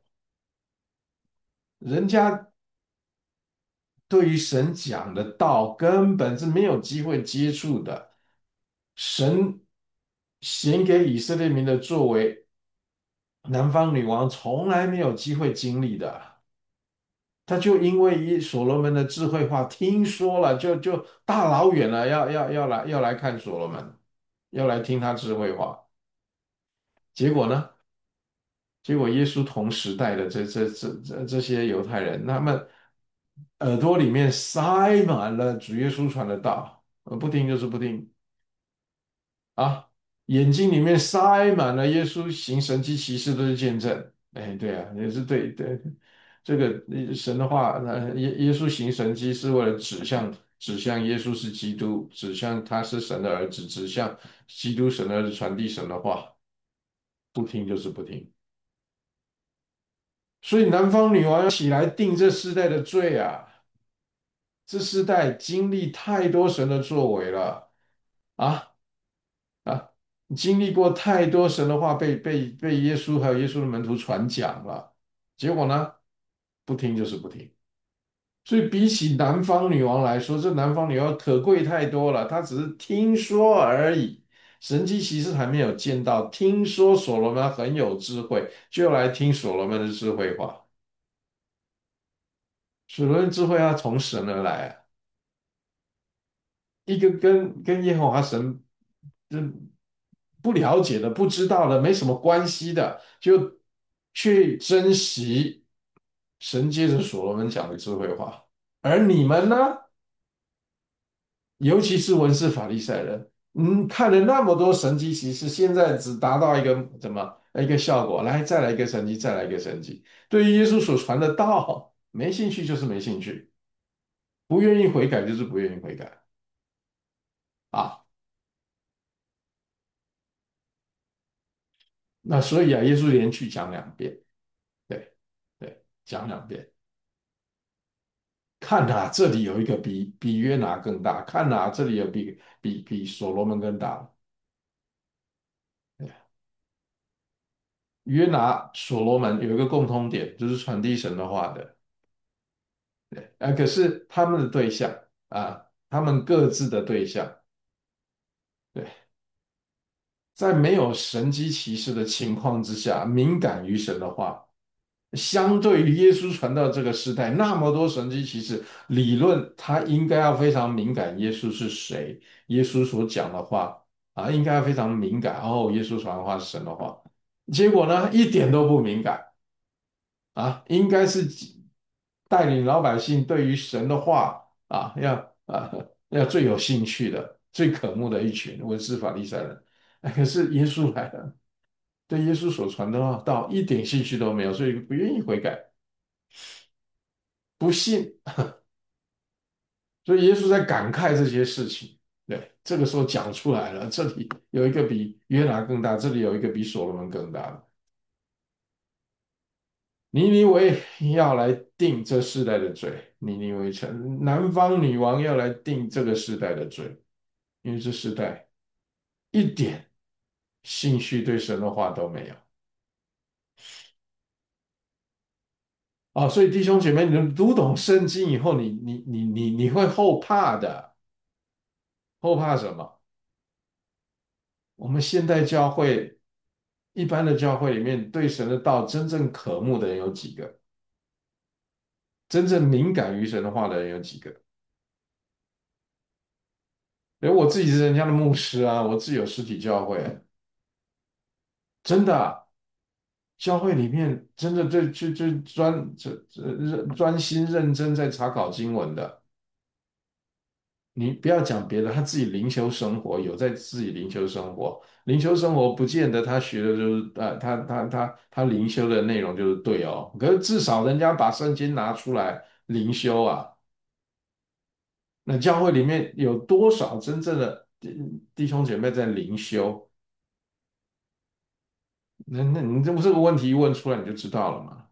人家对于神讲的道根本是没有机会接触的，神显给以色列民的作为，南方女王从来没有机会经历的。他就因为一所罗门的智慧话听说了，就就大老远了，要要要来要来看所罗门，要来听他智慧话。结果呢？结果耶稣同时代的这这这这这些犹太人，他们耳朵里面塞满了主耶稣传的道，呃不听就是不听。啊，眼睛里面塞满了耶稣行神迹奇事的见证。哎，对啊，也是对对，这个呃神的话，那耶耶稣行神迹是为了指向指向耶稣是基督，指向他是神的儿子，指向基督神的儿子传递神的话，不听就是不听。所以南方女王要起来定这世代的罪啊！这世代经历太多神的作为了啊！啊，经历过太多神的话被被被耶稣还有耶稣的门徒传讲了，结果呢，不听就是不听。所以比起南方女王来说，这南方女王可贵太多了。她只是听说而已，神迹奇事还没有见到。听说所罗门很有智慧，就来听所罗门的智慧话。所罗门智慧要从神而来啊，一个跟跟耶和华神嗯不了解的、不知道的、没什么关系的，就去珍惜神接着所罗门讲的智慧话。而你们呢，尤其是文士法利赛人，嗯，看了那么多神迹奇事，现在只达到一个怎么一个效果，来再来一个神迹，再来一个神迹。对于耶稣所传的道，没兴趣就是没兴趣，不愿意悔改就是不愿意悔改啊。那所以啊，耶稣连续讲两遍。对对，讲两遍。看啊，这里有一个比比约拿更大，看啊，这里有比比比所罗门更大。对，约拿、所罗门有一个共通点，就是传递神的话的。对，啊，可是他们的对象啊，他们各自的对象，对，在没有神机骑士的情况之下，敏感于神的话。 相对于耶稣传到这个时代，那么多神迹奇事，理论他应该要非常敏感，耶稣是谁，耶稣所讲的话啊，应该要非常敏感。哦，耶稣传的话是神的话，结果呢，一点都不敏感啊，应该是带领老百姓对于神的话啊，要啊要最有兴趣的、最渴慕的一群文士法利赛人。哎可是耶稣来了，对耶稣所传的话道一点兴趣都没有，所以不愿意悔改。不信，所以耶稣在感慨这些事情。对，这个时候讲出来了，这里有一个比约拿更大，这里有一个比所罗门更大的。尼尼微要来定这世代的罪，尼尼微城南方女王要来定这个世代的罪，因为这世代一点兴趣对神的话都没有啊。所以弟兄姐妹，你读懂圣经以后，你你你你你会后怕的，后怕什么？我们现代教会一般的教会里面，对神的道真正渴慕的人有几个？真正敏感于神的话的人有几个？因为我自己是人家的牧师啊，我自己有实体教会，真的啊教会里面真的对就就专这这专心认真在查考经文的。你不要讲别的，他自己灵修生活有在自己灵修生活，灵修生活不见得他学的就是呃，他他他他灵修的内容就是对哦，可是至少人家把圣经拿出来灵修啊。那教会里面有多少真正的弟弟兄姐妹在灵修？那那你这不这个问题一问出来你就知道了嘛？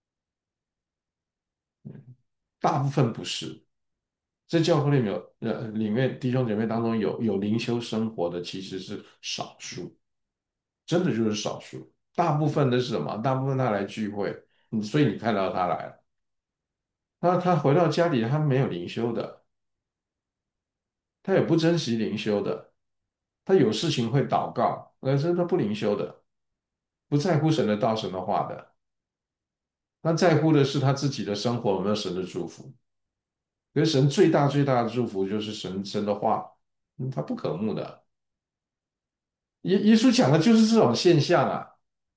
大部分不是，在教会里面有呃里面弟兄姐妹当中有有灵修生活的其实是少数。真的就是少数，大部分的是什么？大部分他来聚会，你所以你看到他来了，他他回到家里，他没有灵修的，他也不珍惜灵修的，他有事情会祷告，可是他不灵修的，不在乎神的道、神的话的，他在乎的是他自己的生活有没有神的祝福。可是神最大最大的祝福就是神神的话，嗯，他不可慕的。耶耶稣讲的就是这种现象啊，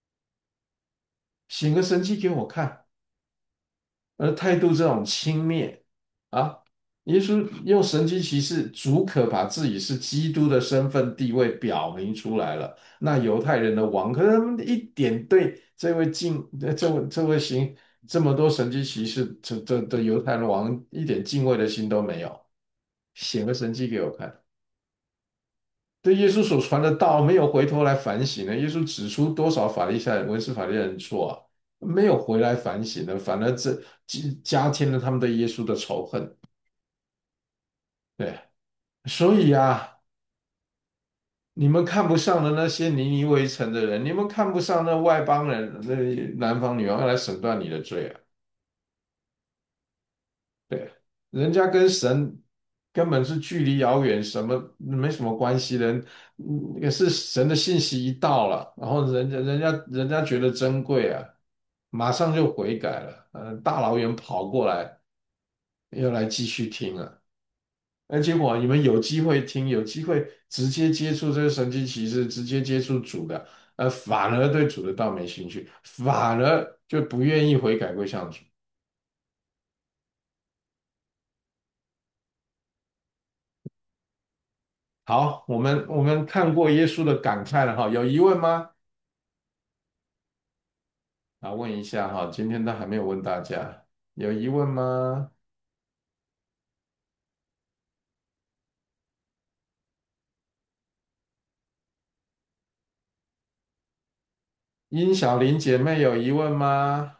显个神迹给我看。而态度这种轻蔑啊，耶稣用神迹奇事足可把自己是基督的身份地位表明出来了。那犹太人的王，可是他们一点对这位敬呃这位这位行这么多神迹奇事这这的犹太人王一点敬畏的心都没有，显个神迹给我看。对耶稣所传的道没有回头来反省呢？耶稣指出多少法利赛人、文士法利赛人错啊，没有回来反省的，反而这加加添了他们对耶稣的仇恨。对，所以啊，你们看不上的那些尼尼微城的人，你们看不上那外邦人，那南方女王要来审断你的罪啊。对，人家跟神根本是距离遥远，什么没什么关系的。嗯，那个是神的信息一到了，然后人家人家人家觉得珍贵啊，马上就悔改了，呃，大老远跑过来要来继续听啊。而结果你们有机会听，有机会直接接触这个神迹奇事，直接接触主的，呃，反而对主的道没兴趣，反而就不愿意悔改归向主。好，我们我们看过耶稣的感慨了哈，有疑问吗？啊，问一下哈，今天他还没有问大家，有疑问吗？殷小玲姐妹有疑问吗？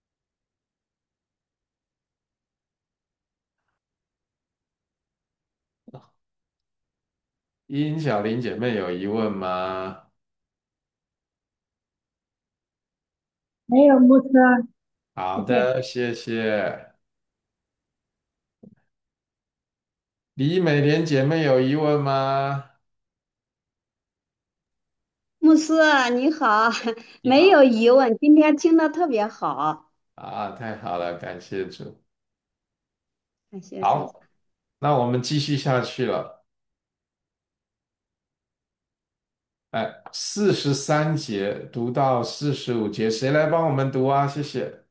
殷小玲姐妹有疑问吗？ 没有牧师，谢谢。 好的，谢谢。李美莲姐妹有疑问吗？ 牧师你好， 你好， 没有疑问，今天听的特别好。 啊，太好了，感谢主。 感谢主。 好，那我们继续下去了。哎，四十三节读到四十五节，谁来帮我们读啊？谢谢。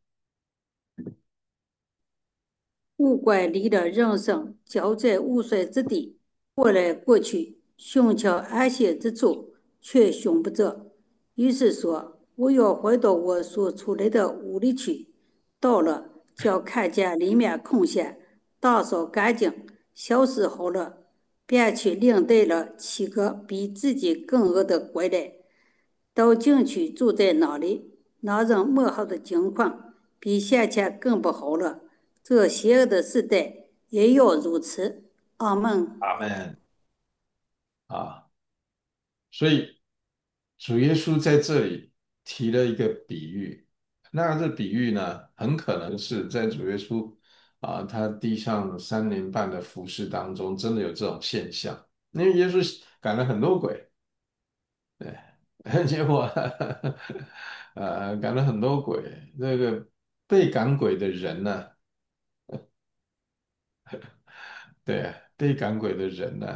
物怪离了人生，交在无水之地，过来过去，寻求安歇之处，却寻不着。于是说：我要回到我所出来的屋里去。到了，叫看见里面空闲，打扫干净，消失好了，便去另带了七个比自己更恶的怪来，到进去住在那里。那人幕后的境况比先前更不好了。这邪恶的时代也要如此。阿门。 阿门啊！所以主耶稣在这里提了一个比喻，那这比喻呢，很可能是在主耶稣啊他地上三年半的服事当中，真的有这种现象。因为耶稣赶了很多鬼，对，结果呃赶了很多鬼，这个被赶鬼的人呢，对，被赶鬼的人呢，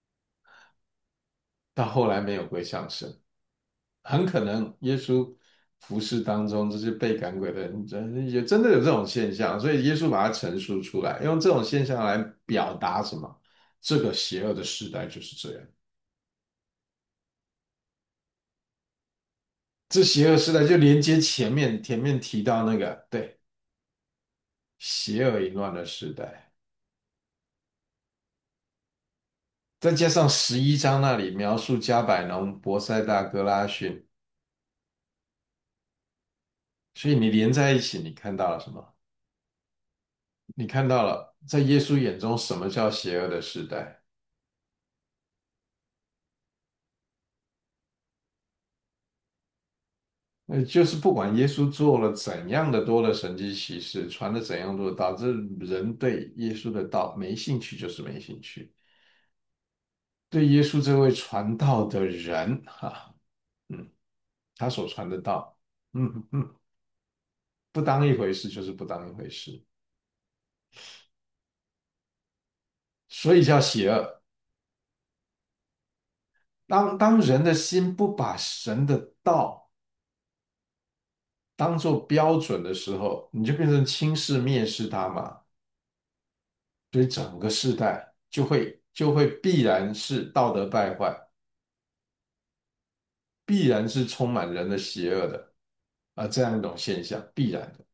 到后来没有归向神。很可能耶稣服侍当中，这些被赶鬼的人，真也真的有这种现象，所以耶稣把它陈述出来，用这种现象来表达什么？这个邪恶的时代就是这样。这邪恶时代就连接前面前面提到那个，对，邪恶淫乱的时代，再加上十一章那里描述加百农、伯赛大、哥拉逊，所以你连在一起，你看到了什么？你看到了，在耶稣眼中，什么叫邪恶的时代？呃，就是不管耶稣做了怎样的多的神迹奇事，传了怎样多的道，这人对耶稣的道没兴趣，就是没兴趣。对耶稣这位传道的人，哈、嗯，他所传的道，嗯嗯，不当一回事，就是不当一回事，所以叫邪恶。当当人的心不把神的道当做标准的时候，你就变成轻视蔑视他嘛。所以整个世代就会就会必然是道德败坏，必然是充满人的邪恶的啊，这样一种现象，必然的。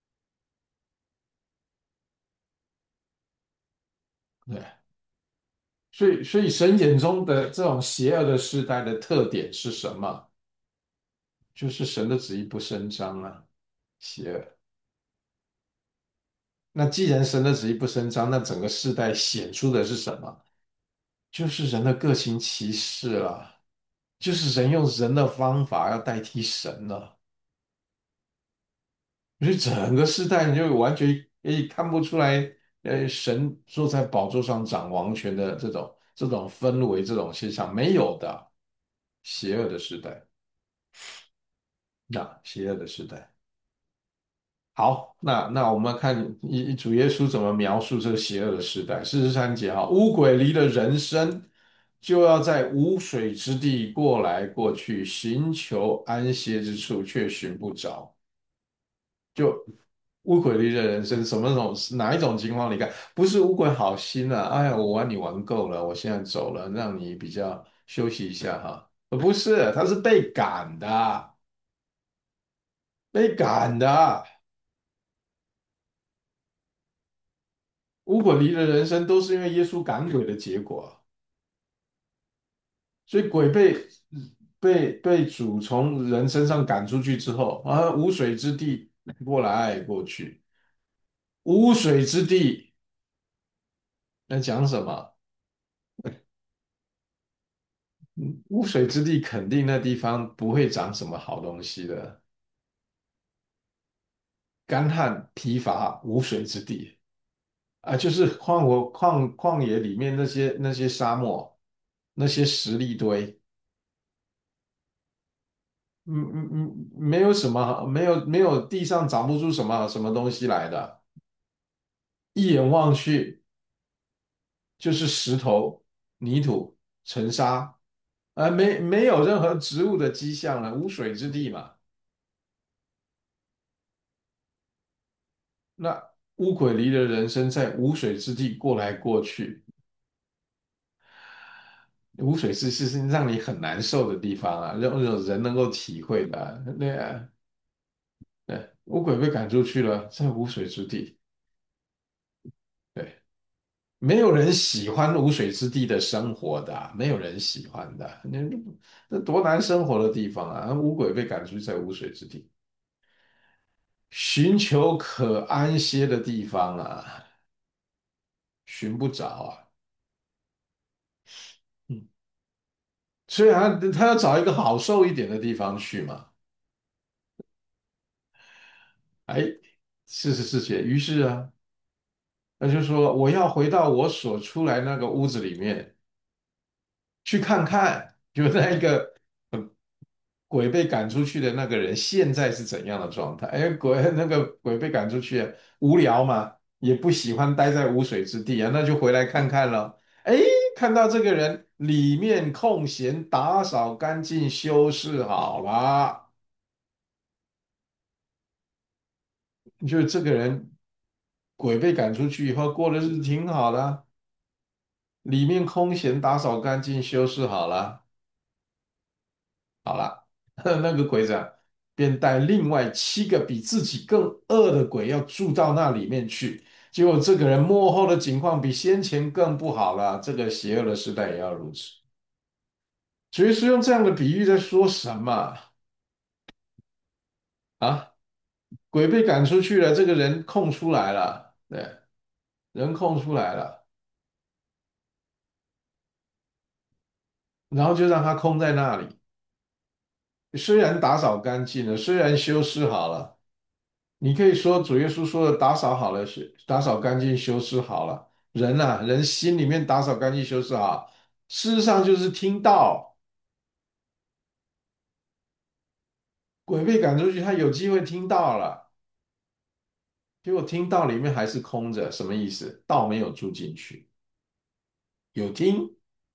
对，所以所以神眼中的这种邪恶的时代的特点是什么？就是神的旨意不伸张啊，邪恶。那既然神的旨意不伸张，那整个世代显出的是什么？就是人的各行其事了，就是人用人的方法要代替神了。所以整个世代你就完全诶看不出来，呃，神坐在宝座上掌王权的这种这种氛围、这种现象没有的，邪恶的时代，那邪恶的时代。好，那那我们看一主耶稣怎么描述这个邪恶的时代。四十三节哈，污鬼离了人生，就要在无水之地过来过去，寻求安歇之处，却寻不着。就乌鬼离的人生，什么种哪一种情况？你看，不是乌鬼好心啊，哎呀，我玩你玩够了，我现在走了，让你比较休息一下哈。呃不是，他是被赶的，被赶的。乌鬼离的人生都是因为耶稣赶鬼的结果，所以鬼被被被主从人身上赶出去之后，啊，无水之地过来过去，无水之地在讲什么？嗯，无水之地肯定那地方不会长什么好东西的，干旱疲乏无水之地啊，就是旷我旷旷野里面那些那些沙漠，那些石砾堆， 嗯嗯嗯，没有什么，没有没有地上长不出什么什么东西来的，一眼望去就是石头、泥土、尘沙，啊，没没有任何植物的迹象了，无水之地嘛。那乌鬼离的人生在无水之地过来过去，无水之地是让你很难受的地方啊，让让人能够体会的啊。对啊，对，乌鬼被赶出去了，在无水之地。对。没有人喜欢无水之地的生活的啊没有人喜欢的。那那多难生活的地方啊！乌鬼被赶出去在无水之地，寻求可安歇的地方啊，寻不着啊。嗯，所以他他要找一个好受一点的地方去嘛。哎，是是是是，于是啊，那就说我要回到我所出来那个屋子里面去看看，就那一个。鬼被赶出去的那个人现在是怎样的状态？哎，鬼那个鬼被赶出去，无聊嘛，也不喜欢待在无水之地啊，那就回来看看了。哎，看到这个人里面空闲，打扫干净，修饰好了，就这个人鬼被赶出去以后，过的日子挺好的，里面空闲，打扫干净，修饰好了。好了，那个鬼长便带另外七个比自己更恶的鬼要住到那里面去。结果这个人幕后的情况比先前更不好了。这个邪恶的时代也要如此。所以是用这样的比喻在说什么啊？鬼被赶出去了，这个人空出来了，对，人空出来了，然后就让他空在那里。虽然打扫干净了，虽然修饰好了。你可以说主耶稣说的打扫好了，是打扫干净、修饰好了。人啊，人心里面打扫干净、修饰好，事实上就是听到鬼被赶出去，他有机会听到了，结果听到里面还是空着，什么意思？道没有住进去，有听，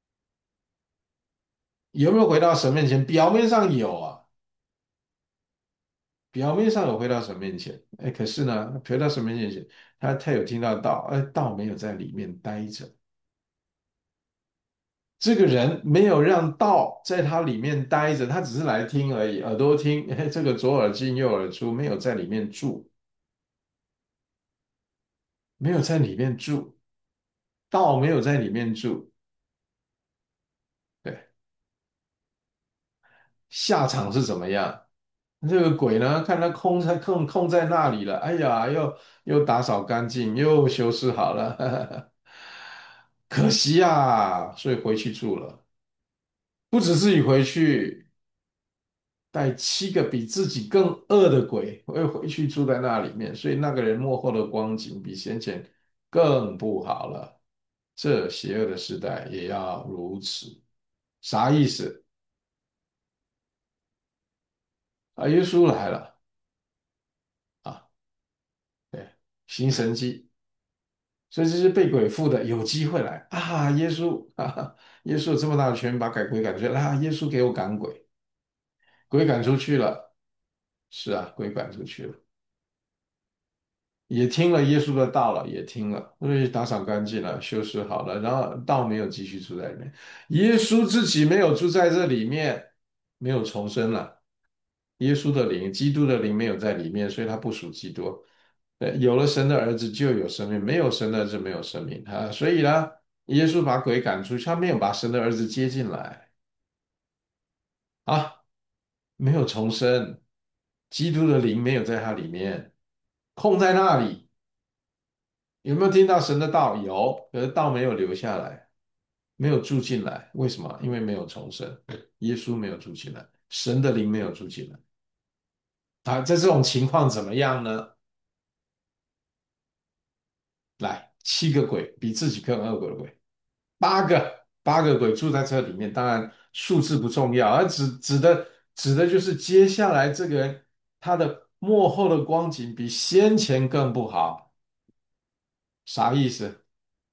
有没有回到神面前？表面上有啊，表面上有回到神面前，哎，可是呢，回到神面前，他他有听到道，哎，道没有在里面待着。这个人没有让道在他里面待着，他只是来听而已，耳朵听，嘿这个左耳进右耳出，没有在里面住，没有在里面住，道没有在里面住，对，下场是怎么样？这个鬼呢，看他空在空空在那里了，哎呀，又又打扫干净，又修饰好了，可惜呀，所以回去住了，不止自己回去。带七个比自己更恶的鬼会回去住在那里面，所以那个人幕后的光景比先前更不好了。这邪恶的时代也要如此，啥意思啊？耶稣来了啊，对，行神迹，所以这些被鬼附的有机会来啊。耶稣啊，耶稣有这么大的权柄把赶鬼赶出去，啊，耶稣给我赶鬼，鬼赶出去了，是啊，鬼赶出去了。也听了耶稣的道了，也听了，所以打扫干净了，修饰好了，然后道没有继续住在里面，耶稣自己没有住在这里面，没有重生了。耶稣的灵，基督的灵没有在里面，所以他不属基督。呃，有了神的儿子就有生命，没有神的儿子没有生命啊。所以呢，耶稣把鬼赶出去，他没有把神的儿子接进来啊，没有重生，基督的灵没有在他里面，空在那里。有没有听到神的道？有，可是道没有留下来，没有住进来。为什么？因为没有重生，耶稣没有住进来，神的灵没有住进来。啊，在这种情况怎么样呢？来，七个鬼比自己更恶鬼的鬼，八个八个鬼住在这里面，当然数字不重要，而指指的指的就是接下来这个人他的幕后的光景比先前更不好。啥意思？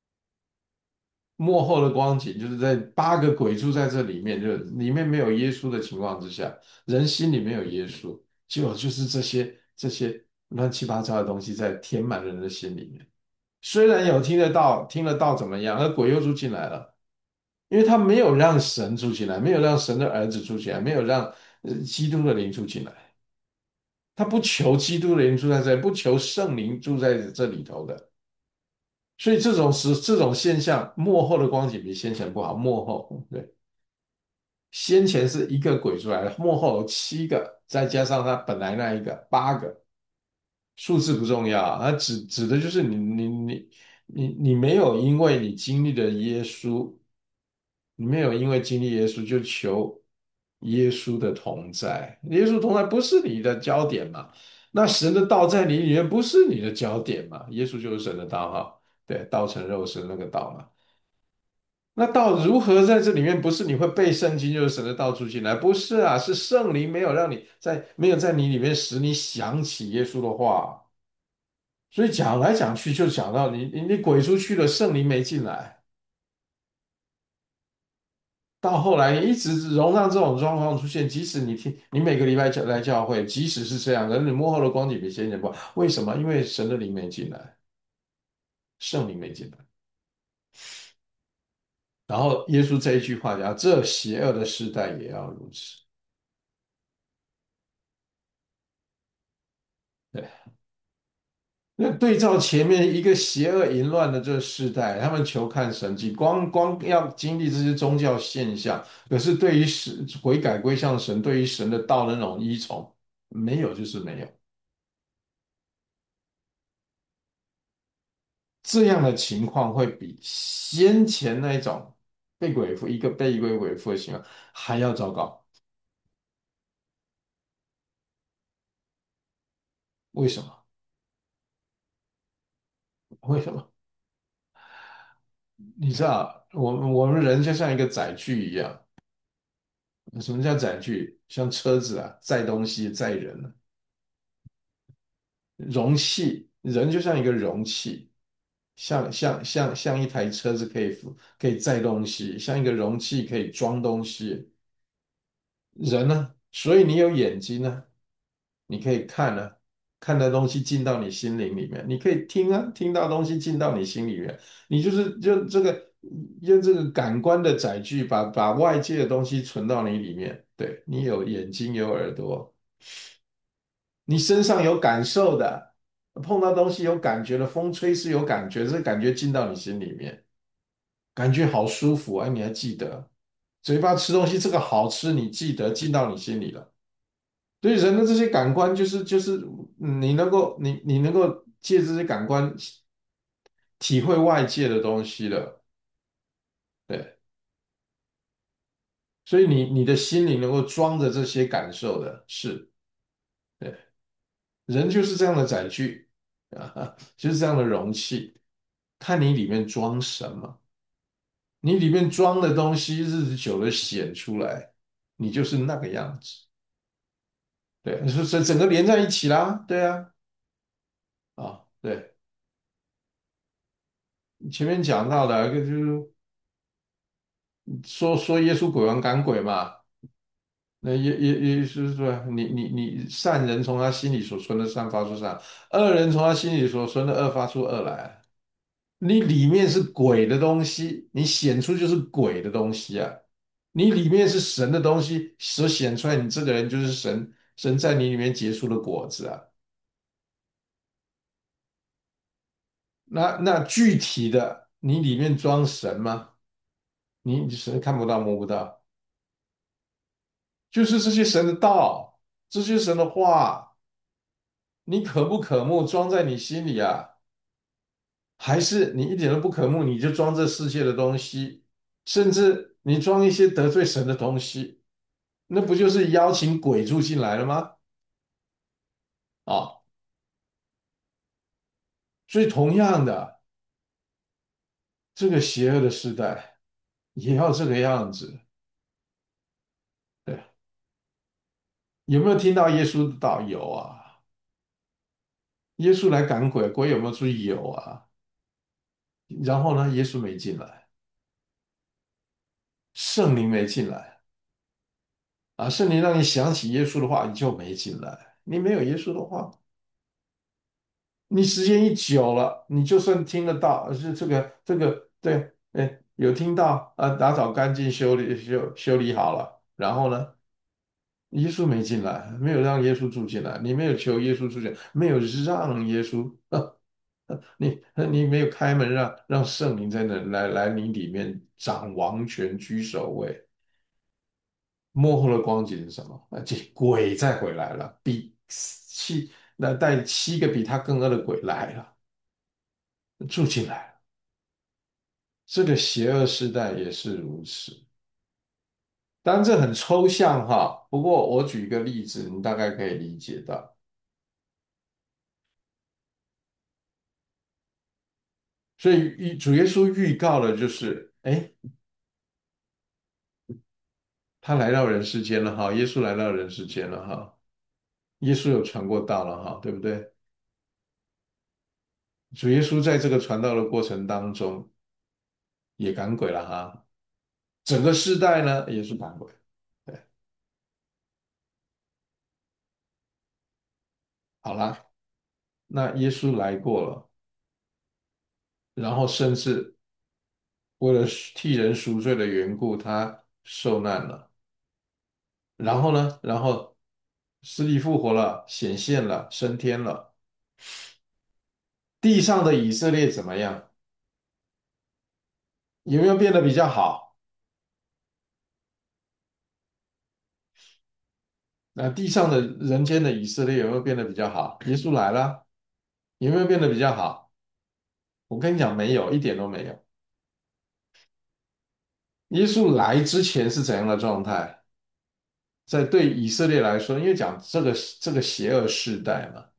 幕后的光景就是在八个鬼住在这里面，就里面没有耶稣的情况之下，人心里没有耶稣，结果就是这些这些乱七八糟的东西在填满人的心里面。虽然有听得到，听得到怎么样？而鬼又住进来了，因为他没有让神住进来，没有让神的儿子住进来，没有让呃基督的灵住进来。他不求基督的灵住在这里，不求圣灵住在这里头的。所以这种是这种现象，幕后的光景比先前不好。幕后对，先前是一个鬼出来的，幕后有七个，再加上他本来那一个八个，数字不重要啊，它指指的就是你你你你你没有因为你经历了耶稣，你没有因为经历耶稣就求耶稣的同在，耶稣同在不是你的焦点嘛？那神的道在你里面不是你的焦点嘛？耶稣就是神的道哈，对，道成肉身那个道嘛。那道如何在这里面？不是你会背圣经，就是神的道出进来，不是啊，是圣灵没有让你在，没有在你里面使你想起耶稣的话。所以讲来讲去就讲到你你你鬼出去了，圣灵没进来，到后来你一直容让这种状况出现，即使你听你每个礼拜教来教会，即使是这样，人你幕后的光景比先前不好，为什么？因为神的灵没进来，圣灵没进来。然后耶稣这一句话讲，这邪恶的时代也要如此。对。那对照前面一个邪恶淫乱的这个时代，他们求看神迹，光光要经历这些宗教现象，可是对于神悔改归向神，对于神的道的那种依从，没有就是没有。这样的情况会比先前那一种被鬼附一个被一个鬼附的情况还要糟糕。为什么？为什么？你知道，我们我们人就像一个载具一样。什么叫载具？像车子啊，载东西、载人啊。容器，人就像一个容器，像像像像一台车子可以扶可以载东西，像一个容器可以装东西。人呢？所以你有眼睛呢，你可以看啊，看的东西进到你心灵里面，你可以听啊，听到东西进到你心里面，你就是就这个用这个感官的载具把把外界的东西存到你里面。对，你有眼睛有耳朵，你身上有感受的，碰到东西有感觉的，风吹是有感觉，这感觉进到你心里面，感觉好舒服啊，你还记得？嘴巴吃东西这个好吃，你记得进到你心里了。所以人的这些感官就是就是嗯你能够你你能够借这些感官体会外界的东西了。对，所以你你的心里能够装着这些感受的，是，对，人就是这样的载具啊，就是这样的容器，看你里面装什么。你里面装的东西，日子久了显出来，你就是那个样子。对，你说这整个连在一起啦，对啊，啊，对，前面讲到的一个就是说说耶稣鬼王赶鬼嘛，那也也也就是说，你你你善人从他心里所存的善发出善，恶人从他心里所存的恶发出恶来。你里面是鬼的东西，你显出就是鬼的东西啊。你里面是神的东西，所显出来，你这个人就是神，神在你里面结出的果子啊。那那具体的，你里面装神吗？你神看不到摸不到，就是这些神的道，这些神的话，你可不可慕装在你心里啊？还是你一点都不可慕，你就装这世界的东西，甚至你装一些得罪神的东西，那不就是邀请鬼住进来了吗？啊，所以同样的，这个邪恶的时代也要这个样子。对， 有没有听到耶稣的道？有啊。耶稣来赶鬼，鬼有没有出去？有啊。然后呢，耶稣没进来，圣灵没进来啊。圣灵让你想起耶稣的话，你就没进来。你没有耶稣的话，你时间一久了，你就算听得到，是这个这个对，哎，有听到啊，打扫干净，修理修修理好了，然后呢，耶稣没进来，没有让耶稣住进来，你没有求耶稣住进来，没有让耶稣，你你没有开门让让圣灵在那来来你里面掌王权居首位。幕后的光景是什么？啊，这鬼再回来了，比七那带七个比他更恶的鬼来了，住进来了。这个邪恶时代也是如此。当然这很抽象哈，不过我举一个例子，你大概可以理解到。所以预主耶稣预告的就是，哎，他来到人世间了哈，耶稣来到人世间了哈，耶稣有传过道了哈，对不对？主耶稣在这个传道的过程当中也赶鬼了哈，整个世代呢也是赶鬼。对，好啦，那耶稣来过了，然后甚至为了替人赎罪的缘故，他受难了。然后呢，然后死里复活了，显现了，升天了。地上的以色列怎么样？有没有变得比较好？那地上的人间的以色列有没有变得比较好？耶稣来了，有没有变得比较好？我跟你讲，没有，一点都没有。耶稣来之前是怎样的状态？在对以色列来说，因为讲这个这个邪恶世代嘛，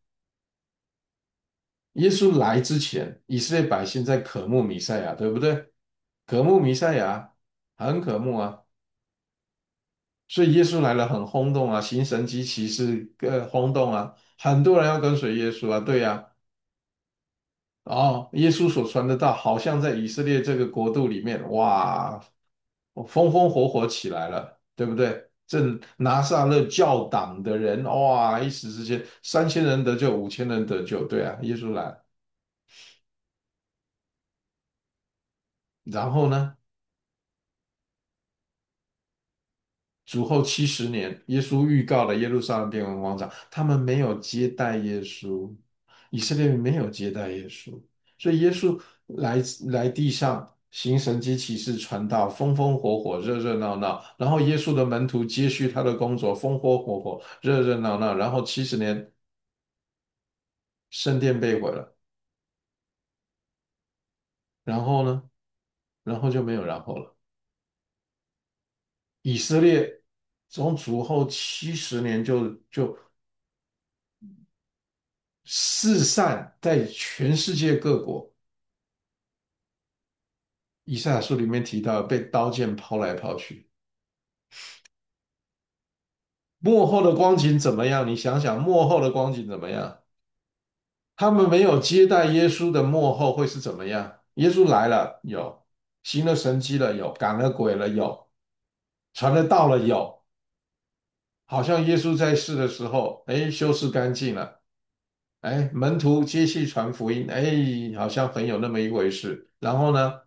耶稣来之前，以色列百姓在渴慕弥赛亚，对不对？渴慕弥赛亚，很渴慕啊。所以耶稣来了很轰动啊，行神迹奇事更轰动啊，很多人要跟随耶稣啊，对呀、哦，耶稣所传的道，好像在以色列这个国度里面，哇，风风火火起来了，对不对？这拿撒勒教党的人，哇，一时之间三千人得救，五千人得救，对啊，耶稣来了。然后呢，主后七十年，耶稣预告了耶路撒冷变为广场，他们没有接待耶稣，以色列人没有接待耶稣，所以耶稣来来地上行神迹奇事，传道，风风火火，热热闹闹。然后耶稣的门徒接续他的工作，风风火火，热热闹闹。然后七十年，圣殿被毁了，然后呢，然后就没有然后了。以色列从主后七十年就就四散在全世界各国。以赛亚书里面提到被刀剑抛来抛去，幕后的光景怎么样？你想想，幕后的光景怎么样？他们没有接待耶稣的幕后会是怎么样？耶稣来了，有；行了神迹了，有；赶了鬼了，有；传了道了，有。好像耶稣在世的时候，哎，修饰干净了，哎，门徒接续传福音，哎，好像很有那么一回事。然后呢？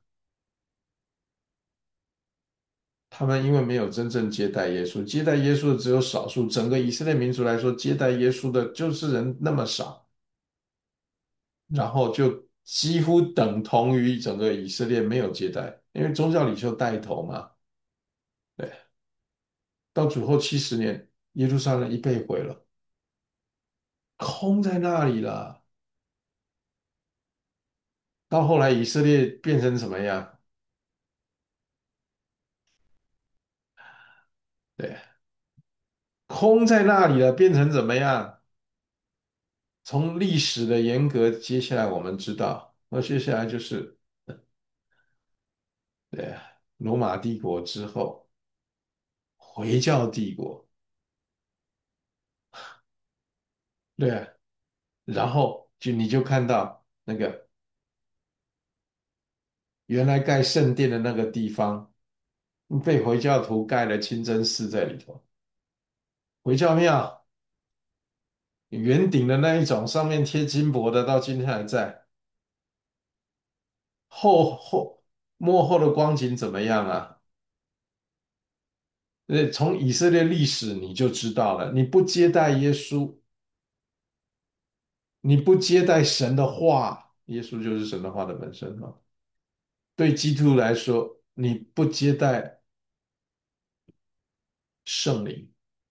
他们因为没有真正接待耶稣，接待耶稣的只有少数。整个以色列民族来说，接待耶稣的就是人那么少，然后就几乎等同于整个以色列没有接待，因为宗教领袖带头嘛。对，到主后七十年，耶路撒冷一被毁了，空在那里了。到后来以色列变成什么样？对，空在那里了，变成怎么样？从历史的严格，接下来我们知道，那接下来就是。对啊，罗马帝国之后，回教帝国， 对啊，然后就你就看到那个原来盖圣殿的那个地方被回教徒盖了清真寺在里头，回教庙圆顶的那一种，上面贴金箔的，到今天还在。后后幕后的光景怎么样啊？呃，从以色列历史你就知道了，你不接待耶稣，你不接待神的话，耶稣就是神的话的本身嘛。对基督徒来说，你不接待圣灵，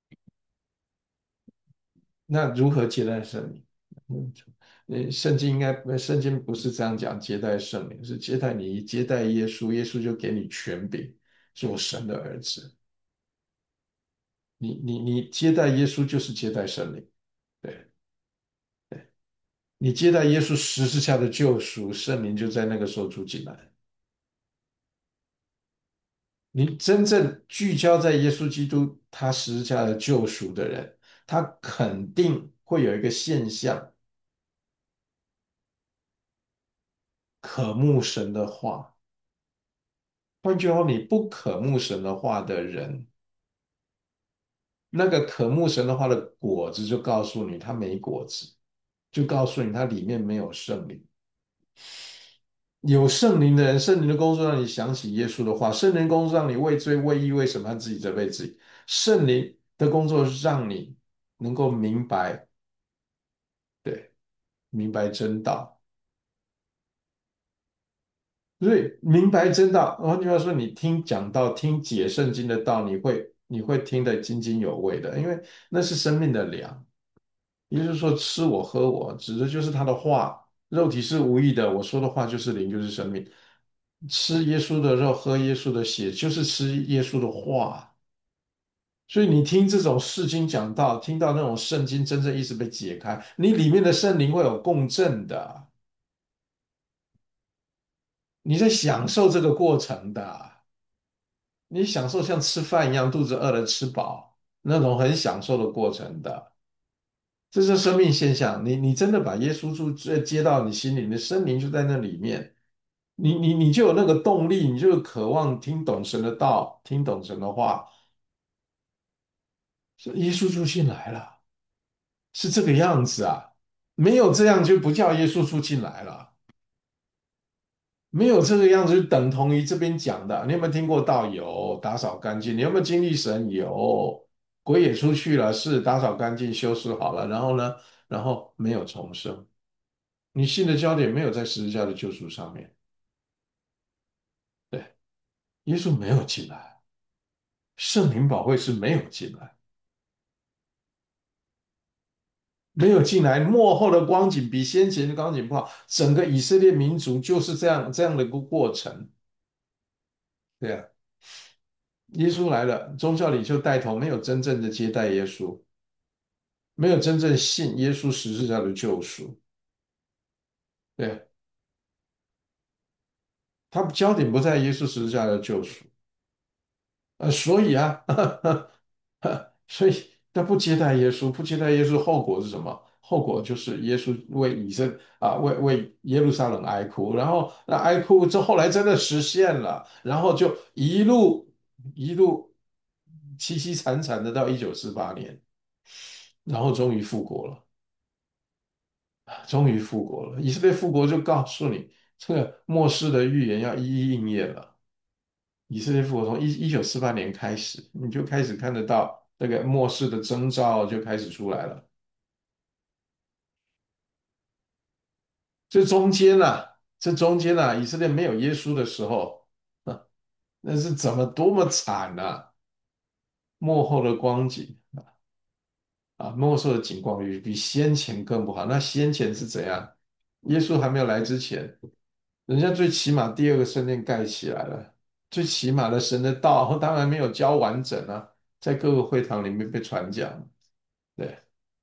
那如何接待圣灵？嗯，呃圣经应该，呃圣经不是这样讲接待圣灵，是接待你接待耶稣，耶稣就给你权柄，做神的儿子。你你你接待耶稣就是接待圣灵，对。你接待耶稣十字架的救赎，圣灵就在那个时候住进来。你真正聚焦在耶稣基督他十字架的救赎的人，他肯定会有一个现象，渴慕神的话。换句话，你不渴慕神的话的人，那个渴慕神的话的果子就告诉你他没果子，就告诉你他里面没有圣灵。有圣灵的人，圣灵的工作让你想起耶稣的话，圣灵工作让你畏罪、畏义、为审判自己责备自己。圣灵的工作让你能够明白，对，明白真道。所以明白真道，换句话说，你听讲道、听解圣经的道，你会你会听得津津有味的，因为那是生命的粮。也就是说，吃我喝我，指的就是他的话。肉体是无益的，我说的话就是灵，就是生命。吃耶稣的肉，喝耶稣的血，就是吃耶稣的话。所以你听这种释经讲道，听到那种圣经真正意思被解开，你里面的圣灵会有共振的，你在享受这个过程的，你享受像吃饭一样，肚子饿了吃饱那种很享受的过程的。这是生命现象。你你真的把耶稣住接接到你心里，你的生命就在那里面，你你你就有那个动力，你就有渴望听懂神的道，听懂神的话。是耶稣住进来了，是这个样子啊。没有这样就不叫耶稣住进来了，没有这个样子就等同于这边讲的。你有没有听过道？有，打扫干净。你有没有经历神？有，鬼也出去了，是打扫干净，修饰好了。然后呢？然后没有重生。你信的焦点没有在十字架的救赎上面。对，耶稣没有进来，圣灵保惠师没有进来，没有进来。幕后的光景比先前的光景不好，整个以色列民族就是这样这样的一个过程。对啊，耶稣来了，宗教领袖带头，没有真正的接待耶稣，没有真正信耶稣十字架的救赎。对啊，他焦点不在耶稣十字架的救赎。呃，所以啊，所以他不接待耶稣，不接待耶稣，后果是什么？后果就是耶稣为以色啊，为为耶路撒冷哀哭，然后那哀哭这后来真的实现了，然后就一路一路凄凄惨惨的到一九四八年，然后终于复国了，终于复国了。以色列复国就告诉你，这个末世的预言要一一应验了。以色列复国从一一九四八年开始，你就开始看得到这个末世的征兆就开始出来了。这中间啊，这中间啊，以色列没有耶稣的时候，啊，那是怎么多么惨啊！末后的光景啊，末世的景况比比先前更不好。那先前是怎样？耶稣还没有来之前，人家最起码第二个圣殿盖起来了，最起码的神的道当然没有教完整啊，在各个会堂里面被传讲。对，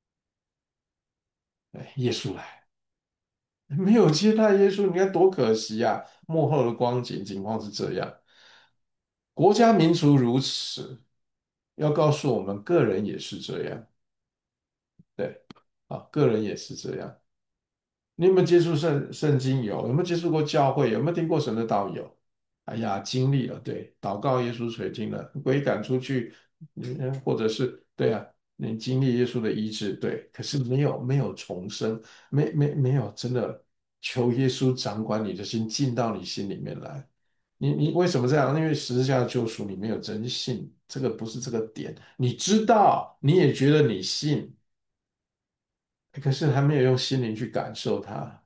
对，耶稣来，没有接待耶稣，你看多可惜啊！幕后的光景情况是这样，国家民族如此，要告诉我们个人也是这样。对， 啊，个人也是这样。你有没有接触圣圣经？有。有没有接触过教会？有没有听过神的道？有。哎呀，经历了，对，祷告耶稣垂听了，鬼赶出去，嗯，或者是对啊，你经历耶稣的医治，对，可是没有没有重生，没没没有真的求耶稣掌管你的心，进到你心里面来。你你为什么这样？因为十字架的救赎你没有真信，这个不是这个点。你知道，你也觉得你信，可是还没有用心灵去感受它。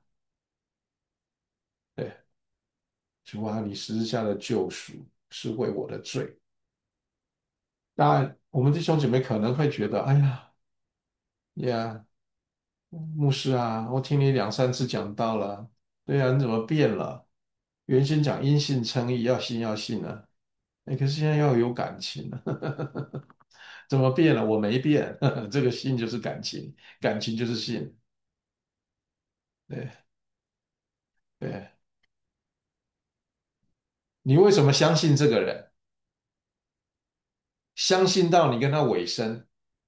对，主啊，你十字架的救赎是为我的罪。当然，我们弟兄姐妹可能会觉得，哎呀，呀，牧师啊，我听你两三次讲道了，对呀，你怎么变了？原先讲因信称义，要信要信啊，哎，可是现在要有感情了，怎么变了？我没变，这个信就是感情，感情就是信，对对。你为什么相信这个人？相信到你跟他尾声，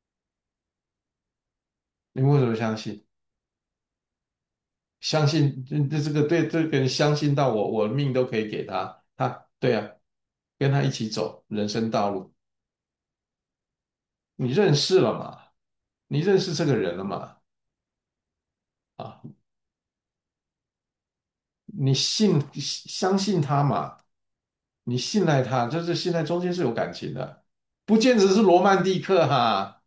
你为什么相信？相信这这个对这个人相信到我我的命都可以给他，他对啊，跟他一起走人生道路，你认识了嘛？你认识这个人了嘛？啊，你信相信他嘛？你信赖他，就是信赖中间是有感情的，不见得是罗曼蒂克哈。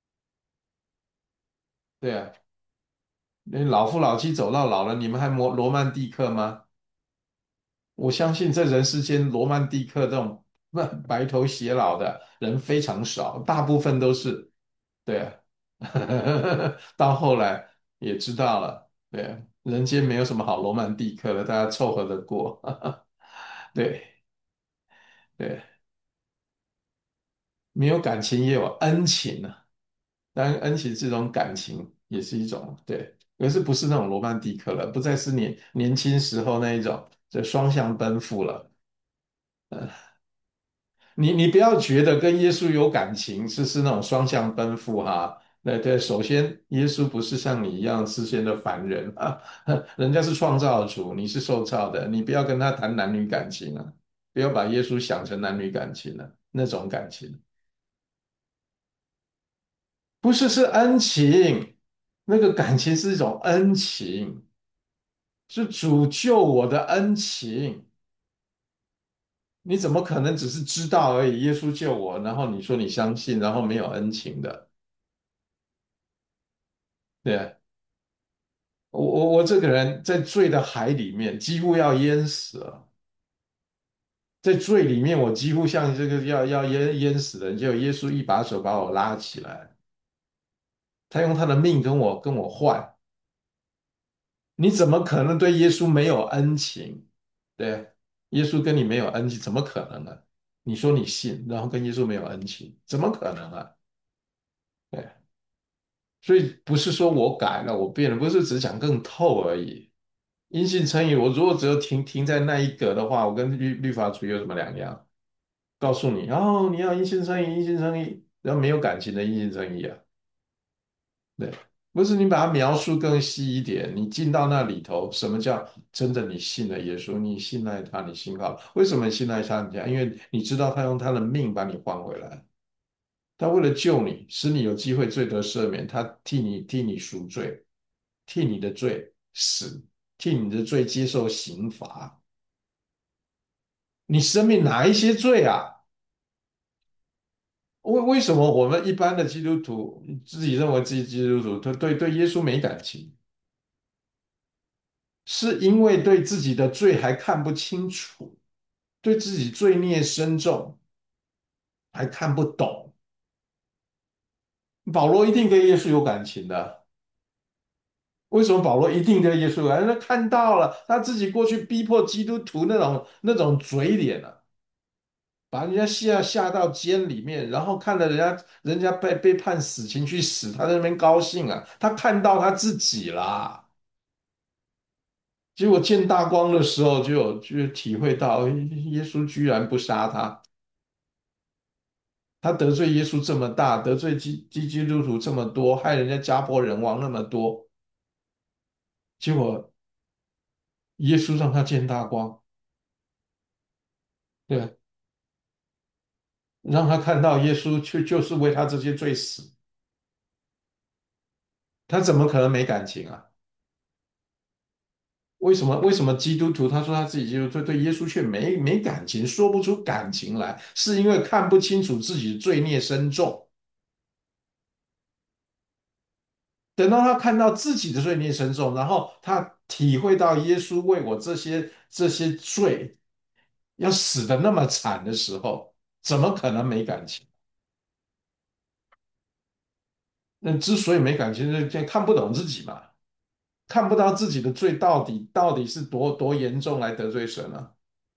对啊，你老夫老妻走到老了，你们还罗罗曼蒂克吗？我相信在人世间，罗曼蒂克这种白白头偕老的人非常少，大部分都是，对啊，到后来也知道了，对啊，人间没有什么好罗曼蒂克的，大家凑合着过，对对，没有感情也有恩情啊，当然恩情这种感情也是一种，对，可是不是那种罗曼蒂克了，不再是年年轻时候那一种，这双向奔赴了。你你不要觉得跟耶稣有感情是是那种双向奔赴哈。对对，首先耶稣不是像你一样世间的凡人啊，人家是创造主，你是受造的，你不要跟他谈男女感情啊，不要把耶稣想成男女感情了，那种感情不是是恩情，那个感情是一种恩情，是主救我的恩情。你怎么可能只是知道而已？耶稣救我，然后你说你相信，然后没有恩情的？对啊，我我我这个人在罪的海里面几乎要淹死了，在罪里面我几乎像这个要要淹淹死的人，结果耶稣一把手把我拉起来，他用他的命跟我跟我换，你怎么可能对耶稣没有恩情？对，耶稣跟你没有恩情，怎么可能呢？你说你信，然后跟耶稣没有恩情，怎么可能啊？对，所以不是说我改了，我变了，不是只讲更透而已。因信称义，我如果只有停停在那一格的话，我跟律律法主义有什么两样？告诉你，哦，你要因信称义，因信称义，然后没有感情的因信称义啊，对，不是你把它描述更细一点，你进到那里头，什么叫真的你信了耶稣，你信赖他，你信靠，为什么你信赖他？你讲，因为你知道他用他的命把你换回来，他为了救你，使你有机会罪得赦免，他替你替你赎罪，替你的罪死，替你的罪接受刑罚。你生命哪一些罪啊？为为什么我们一般的基督徒自己认为自己基督徒，他对对耶稣没感情？是因为对自己的罪还看不清楚，对自己罪孽深重还看不懂。保罗一定跟耶稣有感情的，为什么保罗一定跟耶稣有感情？他看到了他自己过去逼迫基督徒那种那种嘴脸啊，把人家下下到监里面，然后看着人家人家被被判死刑去死，他在那边高兴啊，他看到他自己啦。结果见大光的时候，就有就体会到耶稣居然不杀他， 他得罪耶稣这么大，得罪基基基督徒这么多，害人家家破人亡那么多，结果耶稣让他见大光，对，让他看到耶稣就就是为他这些罪死，他怎么可能没感情啊？为什么？为什么基督徒他说他自己基督徒，对耶稣却没没感情，说不出感情来，是因为看不清楚自己的罪孽深重。等到他看到自己的罪孽深重，然后他体会到耶稣为我这些这些罪要死的那么惨的时候，怎么可能没感情？那之所以没感情，是看不懂自己嘛，看不到自己的罪到底到底是多多严重来得罪神啊。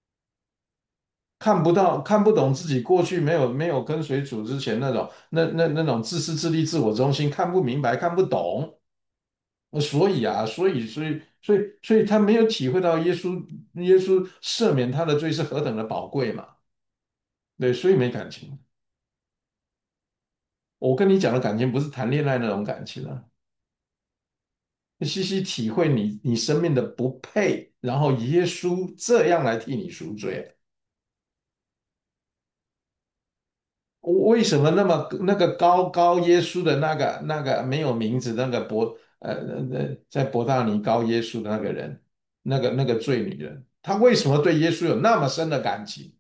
看不到、看不懂自己过去没有没有跟随主之前那种那那那种自私自利、自我中心，看不明白、看不懂，呃所以啊，所以所以所以所以他没有体会到耶稣耶稣赦免他的罪是何等的宝贵嘛？对，所以没感情。我跟你讲的感情不是谈恋爱那种感情啊，细细体会你你生命的不配，然后耶稣这样来替你赎罪。为什么那么那个高高耶稣的那个那个没有名字那个伯呃呃在伯大尼高耶稣的那个人，那个那个罪女人，她为什么对耶稣有那么深的感情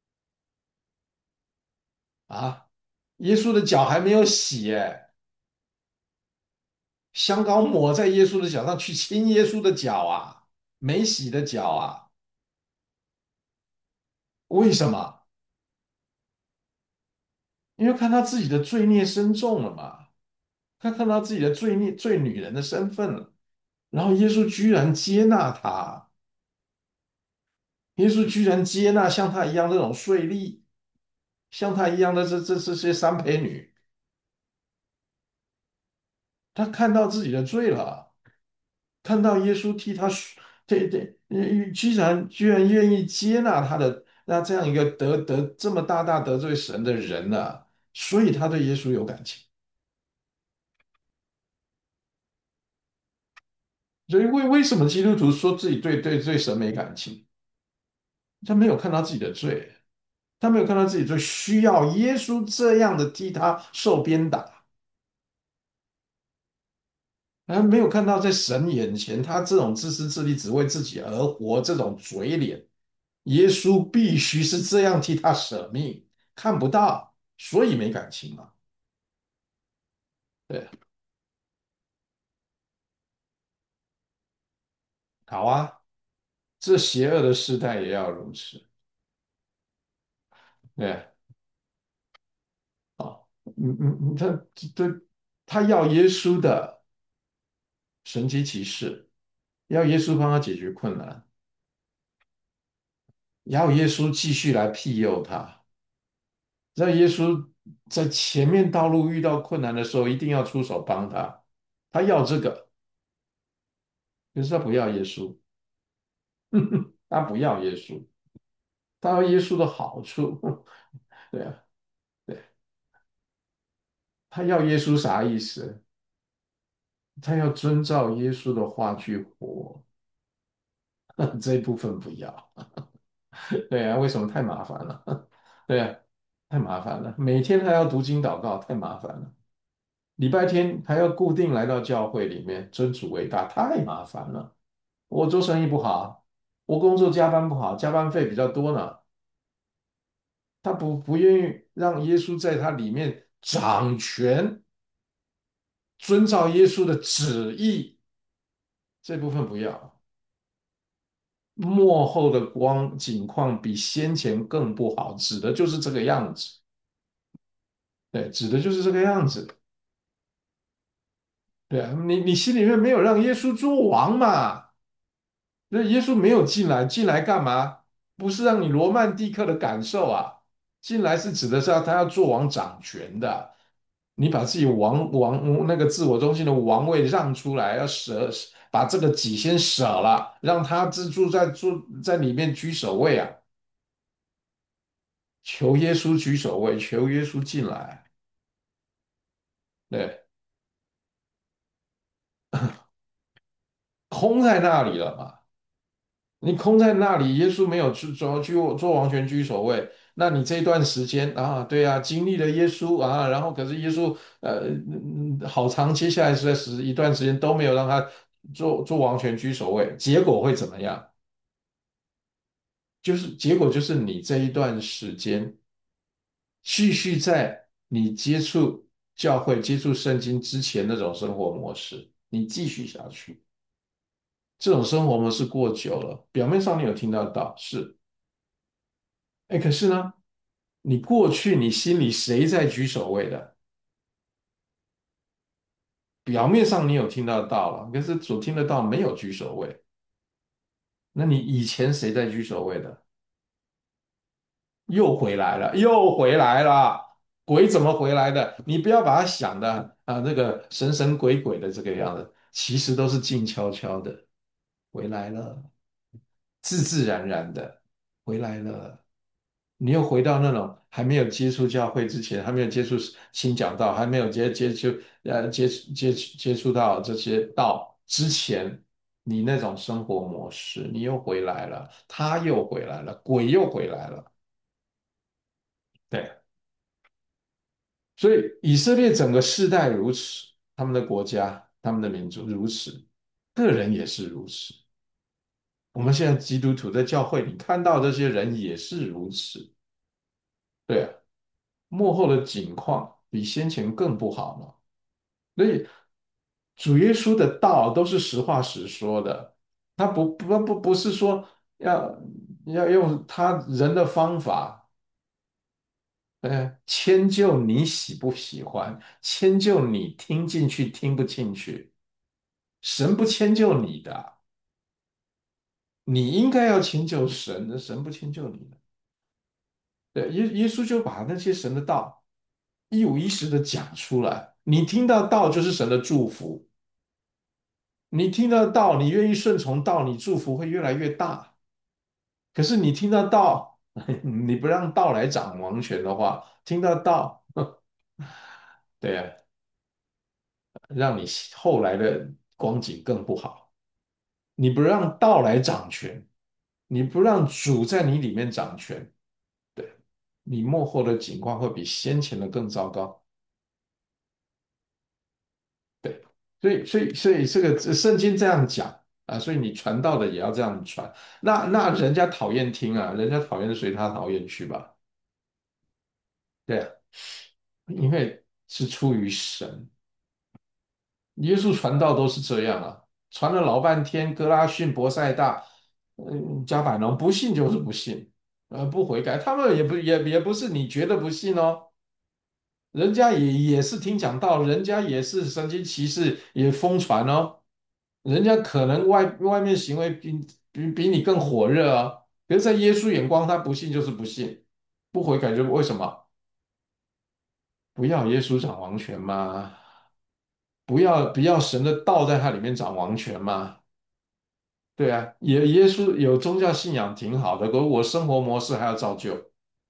啊？耶稣的脚还没有洗，哎，香膏抹在耶稣的脚上去亲耶稣的脚啊，没洗的脚啊？为什么？因为看他自己的罪孽深重了嘛，他看到自己的罪孽罪女人的身份了，然后耶稣居然接纳他。耶稣居然接纳像他一样这种税吏，像他一样的这这这些三陪女，他看到自己的罪了，看到耶稣替他赎对对，呃居然居然愿意接纳他的那这样一个得得这么大大得罪神的人呢、所以他对耶稣有感情。所以为为什么基督徒说自己对对对神没感情？他没有看到自己的罪，他没有看到自己最需要耶稣这样的替他受鞭打。他没有看到在神眼前，他这种自私自利、只为自己而活这种嘴脸，耶稣必须是这样替他舍命，看不到，所以没感情嘛。对，好啊，这邪恶的时代也要如此。对，啊，嗯嗯嗯，他这他要耶稣的神迹奇事，要耶稣帮他解决困难，要耶稣继续来庇佑他。让耶稣在前面道路遇到困难的时候，一定要出手帮他。他要这个，可是他不要耶稣，他不要耶稣，他要耶稣的好处。对啊，对，他要耶稣啥意思？他要遵照耶稣的话去活，这一部分不要。对啊，为什么太麻烦了？对啊，太麻烦了，每天还要读经祷告，太麻烦了。礼拜天还要固定来到教会里面尊主为大，太麻烦了。我做生意不好，我工作加班不好，加班费比较多呢。他不不愿意让耶稣在他里面掌权，遵照耶稣的旨意，这部分不要。幕后的光景况比先前更不好，指的就是这个样子。对，指的就是这个样子。对啊，你你心里面没有让耶稣做王嘛？那耶稣没有进来，进来干嘛？不是让你罗曼蒂克的感受啊，进来是指的是要他要做王掌权的。你把自己王王那个自我中心的王位让出来，要舍把这个己先舍了，让他自住在住在里面居首位啊。 求耶稣居首位，求耶稣进来。对，空在那里了嘛。你空在那里，耶稣没有去做去做王权居首位，那你这段时间啊，对啊，经历了耶稣啊，然后可是耶稣呃，嗯好长，接下来是在时一段时间都没有让他做做王权居首位，结果会怎么样？就是结果就是你这一段时间继续在你接触教会、接触圣经之前那种生活模式，你继续下去，这种生活模式过久了，表面上你有听到到是。哎，可是呢，你过去你心里谁在居首位的？表面上你有听到到了，可是所听得到没有居首位。那你以前谁在居首位的？又回来了，又回来了。鬼怎么回来的？你不要把它想的啊，那个神神鬼鬼的这个样子，其实都是静悄悄的回来了，自自然然的回来了。你又回到那种还没有接触教会之前，还没有接触新讲道，还没有接接触呃接触接触接触到这些道之前，你那种生活模式，你又回来了，他又回来了，鬼又回来了。对，所以以色列整个世代如此，他们的国家、他们的民族如此，个人也是如此。我们现在基督徒在教会里看到这些人也是如此。对啊，幕后的景况比先前更不好嘛。所以主耶稣的道都是实话实说的，他不不不不是说要要用他人的方法，呃，迁就你喜不喜欢，迁就你听进去听不进去，神不迁就你的，你应该要迁就神，神不迁就你的。对，耶耶稣就把那些神的道一五一十的讲出来，你听到道就是神的祝福。你听到道，你愿意顺从道，你祝福会越来越大。可是你听到道，你不让道来掌王权的话，听到道，对呀，让你后来的光景更不好。你不让道来掌权，你不让主在你里面掌权，对，你幕后的景况会比先前的更糟糕。对，所以所以所以这个圣经这样讲啊，所以你传道的也要这样传。那那人家讨厌听啊，人家讨厌随他讨厌去吧。对啊，因为是出于神，耶稣传道都是这样啊，传了老半天，哥拉逊、伯赛大，嗯，加百农不信就是不信，呃，不悔改，他们也不也也不是你觉得不信哦，人家也也是听讲道，人家也是神经骑士也疯传哦，人家可能外外面行为比比比你更火热啊，可是在耶稣眼光，他不信就是不信，不悔改就为什么？不要耶稣掌王权吗？不要不要神的道在他里面掌王权吗？对啊，耶耶稣有宗教信仰挺好的，可是我生活模式还要照旧，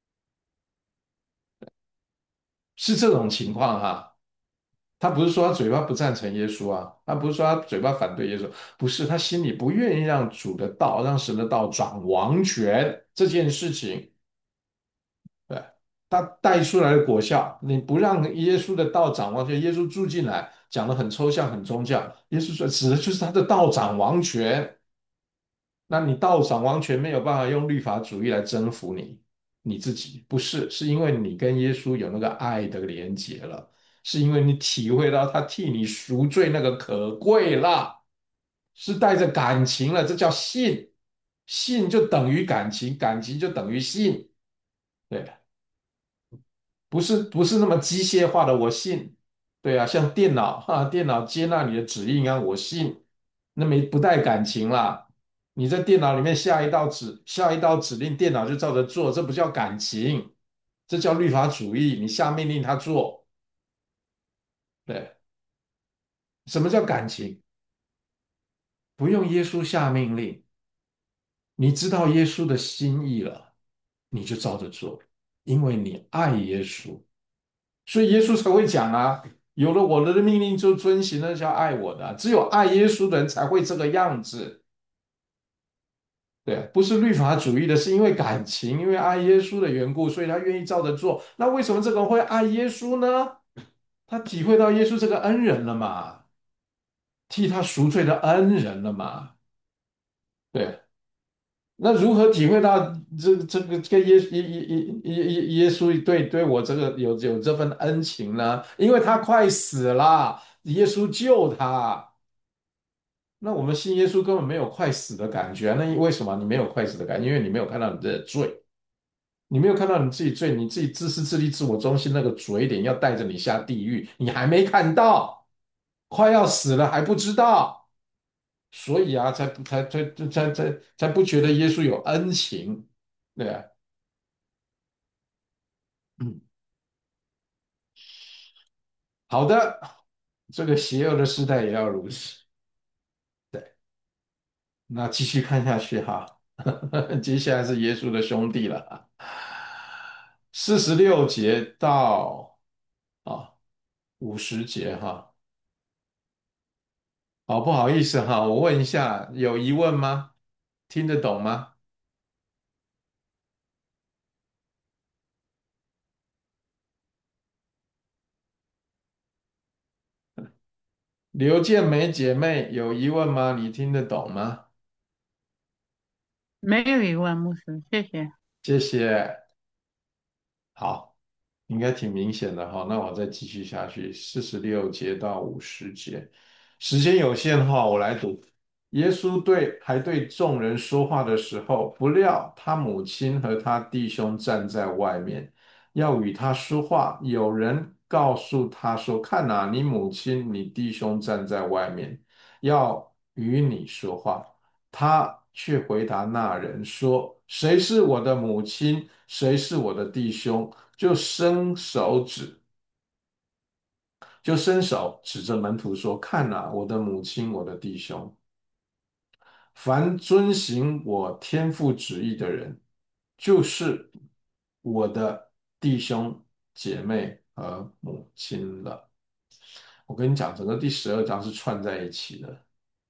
是这种情况哈。他不是说他嘴巴不赞成耶稣啊，他不是说他嘴巴反对耶稣，不是他心里不愿意让主的道、让神的道掌王权这件事情，对，他带出来的果效，你不让耶稣的道掌王权，耶稣住进来，讲的很抽象、很宗教，耶稣说指的就是他的道掌王权。那你道掌王权没有办法用律法主义来征服你，你自己不是，是因为你跟耶稣有那个爱的连结了，是因为你体会到他替你赎罪那个可贵了，是带着感情了，这叫信，信就等于感情，感情就等于信，对。不是不是那么机械化的，我信，对啊，像电脑哈，电脑接纳你的指令啊，我信，那没不带感情啦。你在电脑里面下一道指下一道指令，电脑就照着做，这不叫感情，这叫律法主义。你下命令他做，对，什么叫感情？不用耶稣下命令，你知道耶稣的心意了，你就照着做。 因为你爱耶稣，所以耶稣才会讲啊，有了我的命令就遵行，那叫爱我的啊。只有爱耶稣的人才会这个样子。对，不是律法主义的，是因为感情，因为爱耶稣的缘故，所以他愿意照着做。那为什么这个人会爱耶稣呢？他体会到耶稣这个恩人了嘛，替他赎罪的恩人了嘛。对，那如何体会到这这个这个耶耶耶耶耶耶耶稣对对我这个有有这份恩情呢？因为他快死了，耶稣救他。那我们信耶稣根本没有快死的感觉啊，那为什么你没有快死的感觉？因为你没有看到你的罪。你没有看到你自己罪，你自己自私自利、自我中心那个嘴脸要带着你下地狱，你还没看到，快要死了还不知道，所以啊，才不才才才才才不觉得耶稣有恩情，对啊，嗯，好的，这个邪恶的时代也要如此，对，那继续看下去哈，接下来是耶稣的兄弟了，四十六节到啊五十节哈。好不好意思哈，我问一下，有疑问吗？听得懂吗？刘建梅姐妹有疑问吗？你听得懂吗？ 没有疑问，牧师，谢谢。 谢谢。好，应该挺明显的哈。那我再继续下去，四十六节到五十节，时间有限哈，我来读。耶稣对还对众人说话的时候，不料他母亲和他弟兄站在外面，要与他说话。有人告诉他说：“看哪，你母亲、你弟兄站在外面，要与你说话。”他却回答那人说：“谁是我的母亲？谁是我的弟兄？”就伸手指，就伸手指着门徒说：“看哪，我的母亲，我的弟兄。凡遵行我天父旨意的人，就是我的弟兄姐妹和母亲了。”我跟你讲，整个第十二章是串在一起的。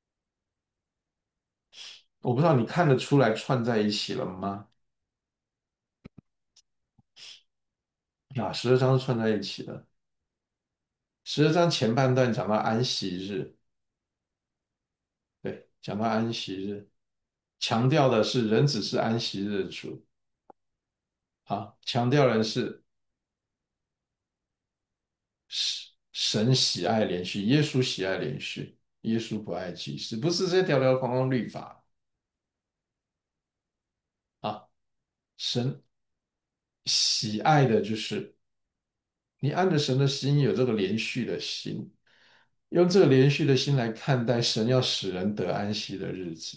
我不知道你看得出来串在一起了吗？啊，十二章是串在一起的。十二章前半段讲到安息日，对，讲到安息日，强调的是人只是安息日的主啊，强调的是神神喜爱连续，耶稣喜爱连续，耶稣不爱祭司，不是这些条条框框律法啊，神喜爱的就是你按着神的心有这个连续的心，用这个连续的心来看待神要使人得安息的日子。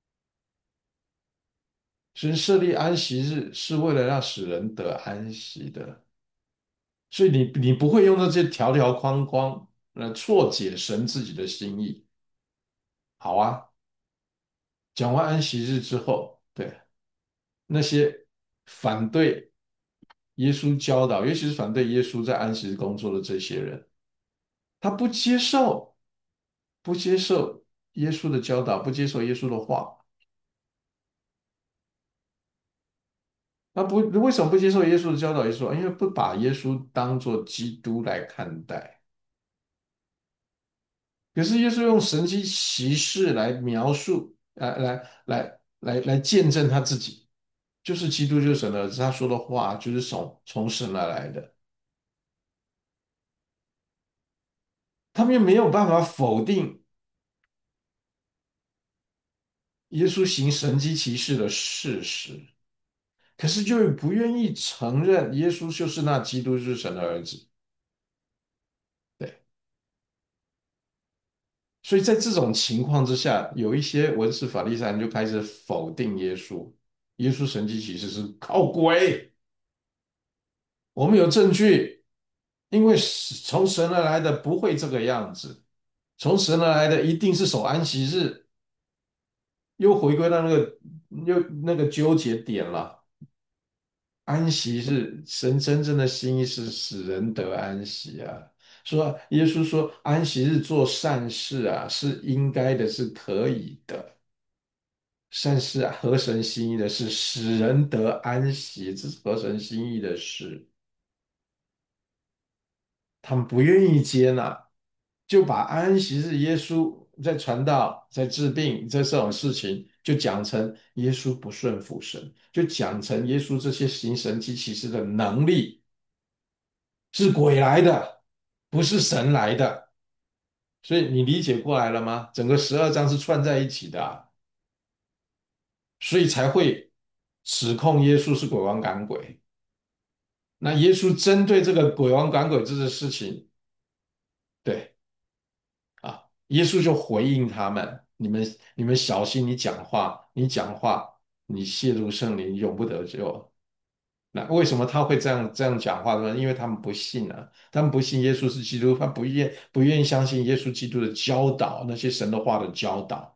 神设立安息日是为了让使人得安息的，所以你你不会用这些条条框框来错解神自己的心意。好啊，讲完安息日之后，对那些反对耶稣教导，尤其是反对耶稣在安息日工作的这些人，他不接受，不接受耶稣的教导，不接受耶稣的话，他不为什么不接受耶稣的教导？耶稣说，因为不把耶稣当作基督来看待。可是耶稣用神迹奇事来描述，来来来来来见证他自己，就是基督，就是神的儿子，他说的话就是从从神而来的。他们又没有办法否定耶稣行神迹奇事的事实，可是就不愿意承认耶稣就是那基督，就是神的儿子。对，所以在这种情况之下，有一些文士法利赛人就开始否定耶稣，耶稣神迹奇事是靠鬼。我们有证据，因为从神而来的不会这个样子，从神而来的一定是守安息日，又回归到那个又那个纠结点了。 安息是神真正的心意是使人得安息啊。说耶稣说安息日做善事啊，是应该的，是可以的。善事啊，合神心意的事，使人得安息，这是合神心意的事。他们不愿意接纳，就把安息日耶稣在传道、在治病这这种事情，就讲成耶稣不顺服神，就讲成耶稣这些行神迹奇事的能力是鬼来的，不是神来的。所以你理解过来了吗？整个十二章是串在一起的啊，所以才会指控耶稣是鬼王赶鬼。那耶稣针对这个鬼王赶鬼这个事情，对啊，耶稣就回应他们：你们你们小心，你讲话，你讲话，你亵渎圣灵，永不得救。那为什么他会这样这样讲话呢？因为他们不信啊，他们不信耶稣是基督，他不愿不愿意相信耶稣基督的教导，那些神的话的教导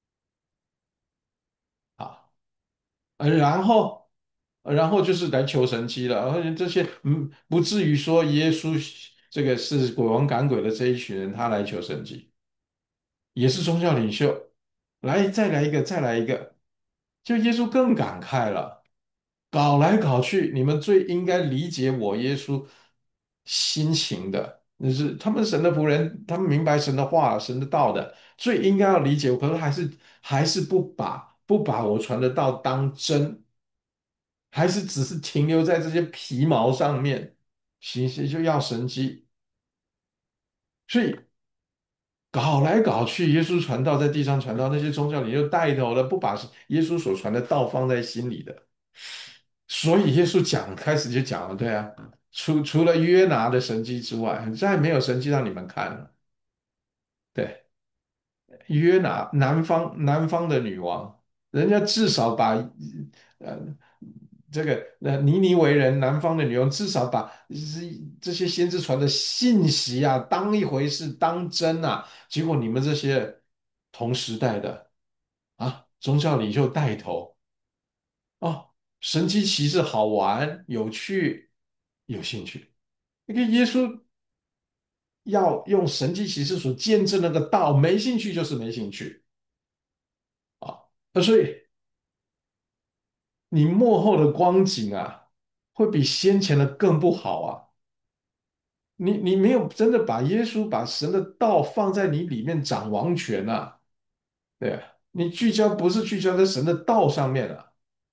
啊。呃，然后，呃然后就是来求神迹了，而且这些嗯，不至于说耶稣这个是鬼王赶鬼的这一群人，他来求神迹，也是宗教领袖，来再来一个，再来一个，就耶稣更感慨了，搞来搞去，你们最应该理解我耶稣心情的，那是他们神的仆人，他们明白神的话、神的道的，最应该要理解我，可是还是还是不把不把我传的道当真。还是只是停留在这些皮毛上面，行行就要神迹，所以搞来搞去，耶稣传道在地上传道，那些宗教领袖带头的不把耶稣所传的道放在心里的，所以耶稣讲开始就讲了，对啊，除除了约拿的神迹之外，再没有神迹让你们看了，对。约拿南方南方的女王，人家至少把呃这个呃尼尼为人南方的女王，至少把这这些先知传的信息啊当一回事当真啊，结果你们这些同时代的啊宗教领袖带头哦，神机骑士好玩有趣有兴趣，那个耶稣要用神机骑士所见证那个道，没兴趣就是没兴趣。啊。那所以你幕后的光景啊，会比先前的更不好啊。你你没有真的把耶稣把神的道放在你里面掌王权啊，对啊，你聚焦不是聚焦在神的道上面啊，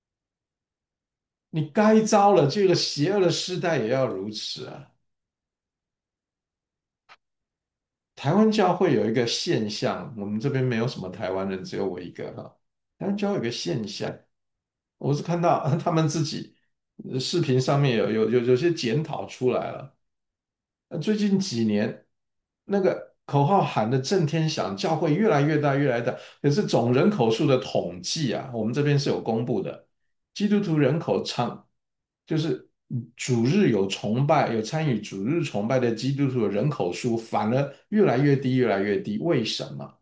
你该遭了，这个邪恶的时代也要如此啊。台湾教会有一个现象，我们这边没有什么台湾人，只有我一个哈。台湾教会有一个现象，我是看到他们自己呃视频上面有有有有些检讨出来了。呃最近几年，那个口号喊得震天响，教会越来越大，越来越大。可是总人口数的统计啊，我们这边是有公布的，基督徒人口唱就是主日有崇拜，有参与主日崇拜的基督徒的人口数反而越来越低，越来越低。为什么？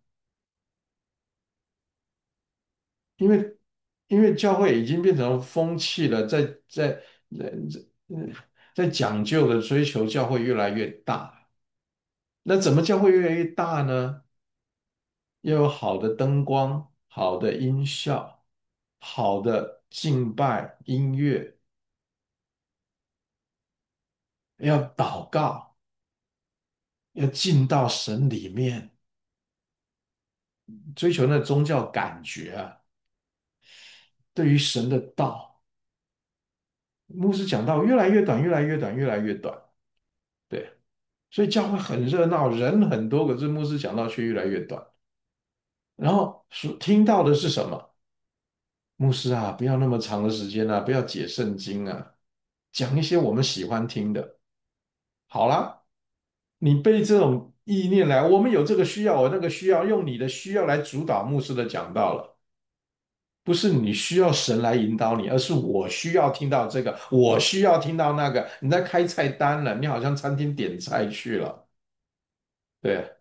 因为因为教会已经变成风气了，在在在在在讲究的追求教会越来越大。那怎么教会越来越大呢？要有好的灯光、好的音效、好的敬拜音乐，要祷告，要进到神里面，追求那宗教感觉啊。对于神的道，牧师讲到越来越短，越来越短，越来越短。对，所以教会很热闹，人很多，可是牧师讲到却越来越短。然后所听到的是什么？牧师啊，不要那么长的时间啊，不要解圣经啊，讲一些我们喜欢听的。好啦，你被这种意念来，我们有这个需要，我那个需要，用你的需要来主导牧师的讲道了，不是你需要神来引导你，而是我需要听到这个，我需要听到那个。你在开菜单了，你好像餐厅点菜去了，对，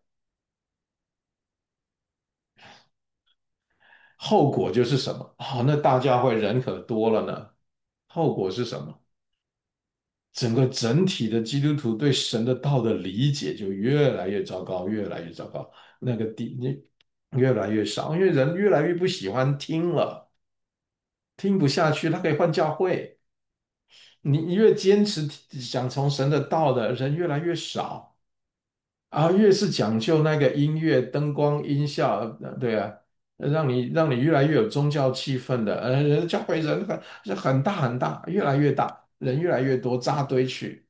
后果就是什么？哦，那大教会人可多了呢。 后果是什么？整个整体的基督徒对神的道的理解就越来越糟糕，越来越糟糕，那个地你越来越少，因为人越来越不喜欢听了，听不下去，他可以换教会。你你越坚持想从神的道的人越来越少啊，越是讲究那个音乐、灯光、音效，呃对啊，让你让你越来越有宗教气氛的，呃，人教会人很是很大很大，越来越大，人越来越多，扎堆去。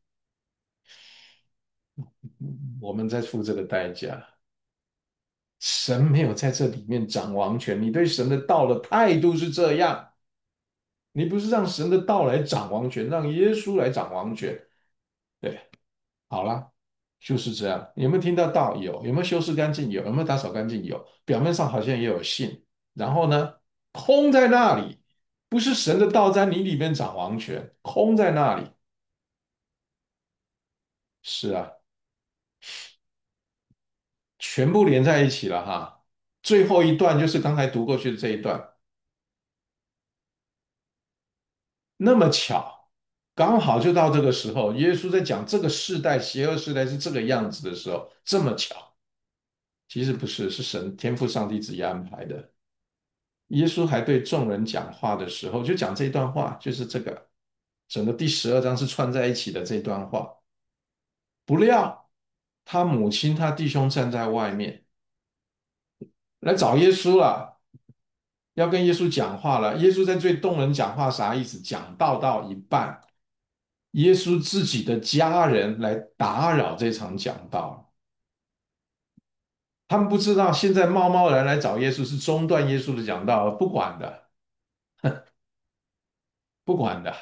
我们在付这个代价。神没有在这里面掌王权，你对神的道的态度是这样，你不是让神的道来掌王权，让耶稣来掌王权。对，好啦，就是这样。有没有听到道？有。有没有修饰干净？有。有没有打扫干净？有。表面上好像也有信，然后呢，空在那里，不是神的道在你里面掌王权，空在那里。是啊，全部连在一起了哈。最后一段就是刚才读过去的这一段。那么巧，刚好就到这个时候，耶稣在讲这个世代，邪恶世代是这个样子的时候，这么巧，其实不是，是神天父上帝自己安排的。耶稣还对众人讲话的时候，就讲这段话，就是这个，整个第十二章是串在一起的这段话。不料他母亲、他弟兄站在外面来找耶稣了，要跟耶稣讲话了。耶稣在对众人讲话啥意思？讲道到一半。耶稣自己的家人来打扰这场讲道，他们不知道现在贸贸然来找耶稣是中断耶稣的讲道，不管的，不管的。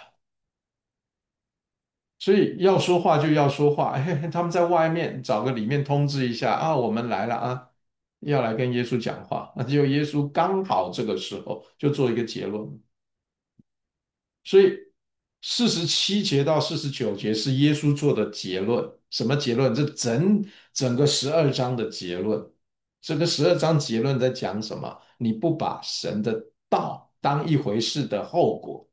所以要说话就要说话，嘿他们在外面找个里面通知一下啊，我们来了啊，要来跟耶稣讲话。那就耶稣刚好这个时候就做一个结论，所以四十七节到四十九节是耶稣做的结论。什么结论？这整整个十二章的结论。这个十二章结论在讲什么？你不把神的道当一回事的后果，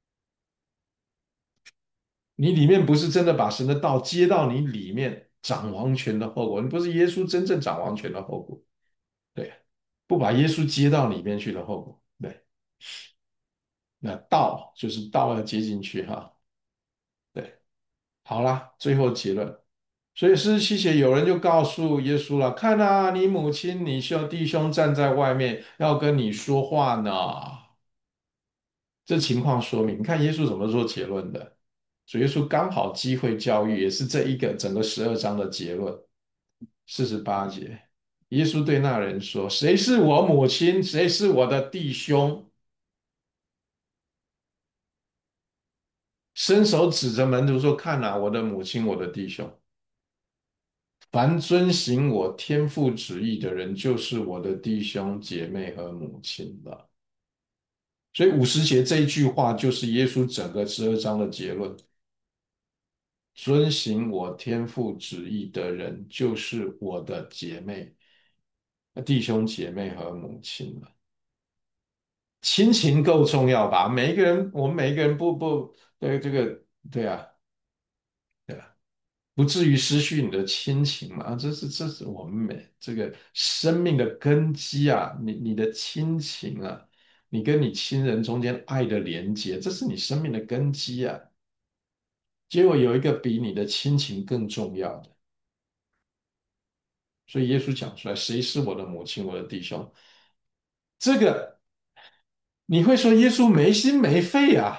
你里面不是真的把神的道接到你里面掌王权的后果，你不是耶稣真正掌王权的后果。对，不把耶稣接到里面去的后果。对，那道就是道要接进去哈。对，好啦，最后结论。所以四十七节有人就告诉耶稣了：“看啊，你母亲、你兄弟兄站在外面，要跟你说话呢。”这情况说明，你看耶稣怎么做结论的？主耶稣刚好机会教育，也是这一个整个十二章的结论。四十八节，耶稣对那人说：“谁是我母亲？谁是我的弟兄？”伸手指着门徒说：“看啊，我的母亲，我的弟兄。凡遵行我天父旨意的人，就是我的弟兄姐妹和母亲了。”所以五十节这一句话就是耶稣整个十二章的结论。遵行我天父旨意的人，就是我的姐妹、弟兄姐妹和母亲了。亲情够重要吧？每一个人，我们每一个人不不，对这个，对啊，对啊，不至于失去你的亲情嘛？这是这是我们每这个生命的根基啊！你你的亲情啊，你跟你亲人中间爱的连接，这是你生命的根基啊。结果有一个比你的亲情更重要的。所以耶稣讲出来，谁是我的母亲，我的弟兄？这个你会说耶稣没心没肺啊？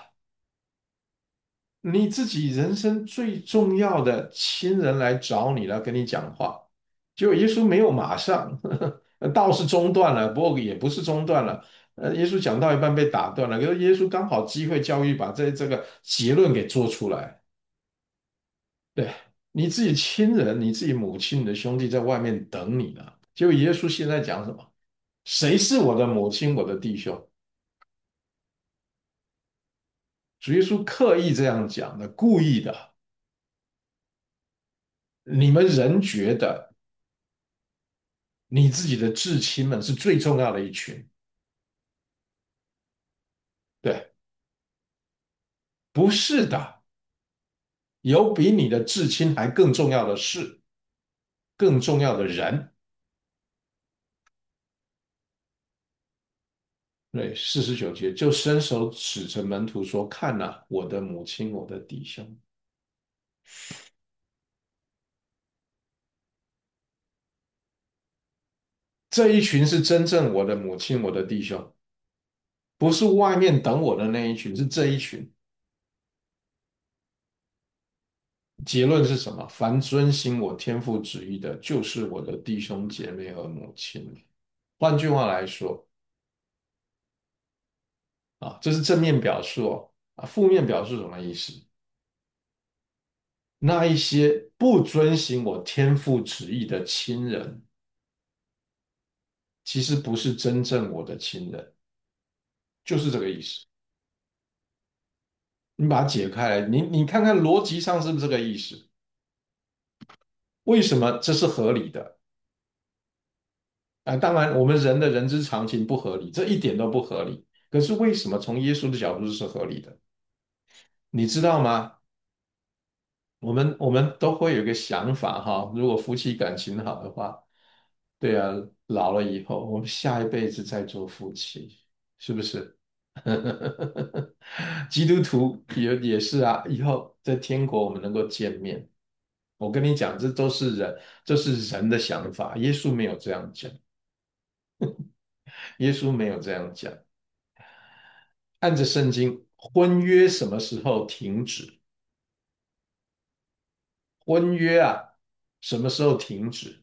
你自己人生最重要的亲人来找你了，跟你讲话，结果耶稣没有马上，呵呵道是中断了，不过也不是中断了。呃，耶稣讲到一半被打断了，可是耶稣刚好机会教育把这这个结论给做出来。对，你自己亲人，你自己母亲、你的兄弟在外面等你呢。结果耶稣现在讲什么？谁是我的母亲，我的弟兄？主耶稣刻意这样讲的，故意的。你们人觉得你自己的至亲们是最重要的一群，对， 不是的，有比你的至亲还更重要的事，更重要的人。对，四十九节就伸手指着门徒说：“看哪，我的母亲，我的弟兄。”这一群是真正我的母亲，我的弟兄，不是外面等我的那一群，是这一群。结论是什么？凡遵行我天父旨意的，就是我的弟兄姐妹和母亲。换句话来说，啊，这是正面表述哦。啊，负面表述什么意思？那一些不遵行我天父旨意的亲人，其实不是真正我的亲人，就是这个意思。你把它解开来，你你看看逻辑上是不是这个意思？为什么这是合理的？啊，当然，我们人的人之常情不合理，这一点都不合理。可是为什么从耶稣的角度是合理的？你知道吗？我们我们都会有一个想法哈，如果夫妻感情好的话，对啊，老了以后我们下一辈子再做夫妻，是不是？基督徒也也是啊，以后在天国我们能够见面。我跟你讲，这都是人，这是人的想法，耶稣没有这样讲，耶稣没有这样讲。按着圣经，婚约什么时候停止？婚约啊，什么时候停止？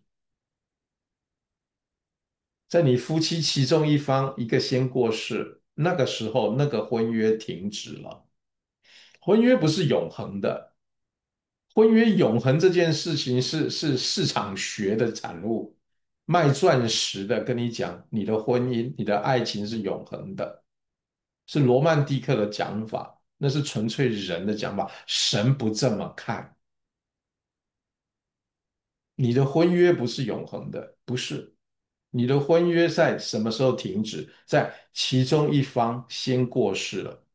在你夫妻其中一方一个先过世，那个时候那个婚约停止了。婚约不是永恒的，婚约永恒这件事情是是市场学的产物。卖钻石的跟你讲，你的婚姻、你的爱情是永恒的，是罗曼蒂克的讲法，那是纯粹人的讲法，神不这么看。你的婚约不是永恒的，不是。你的婚约在什么时候停止？在其中一方先过世了，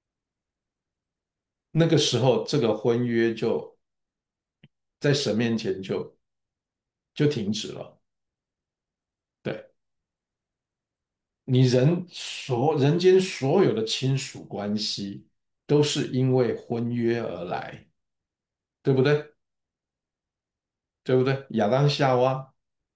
那个时候这个婚约就在神面前就就停止了。对，你人所人间所有的亲属关系都是因为婚约而来，对不对？对不对？亚当夏娃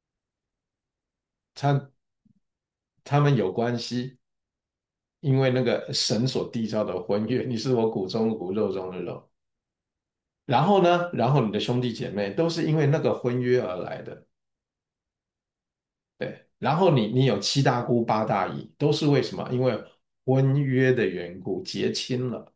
他他们有关系，因为那个神所缔造的婚约，你是我骨中的骨，肉中的肉。然后呢，然后你的兄弟姐妹都是因为那个婚约而来的，对。然后你你有七大姑八大姨，都是为什么？因为婚约的缘故结亲了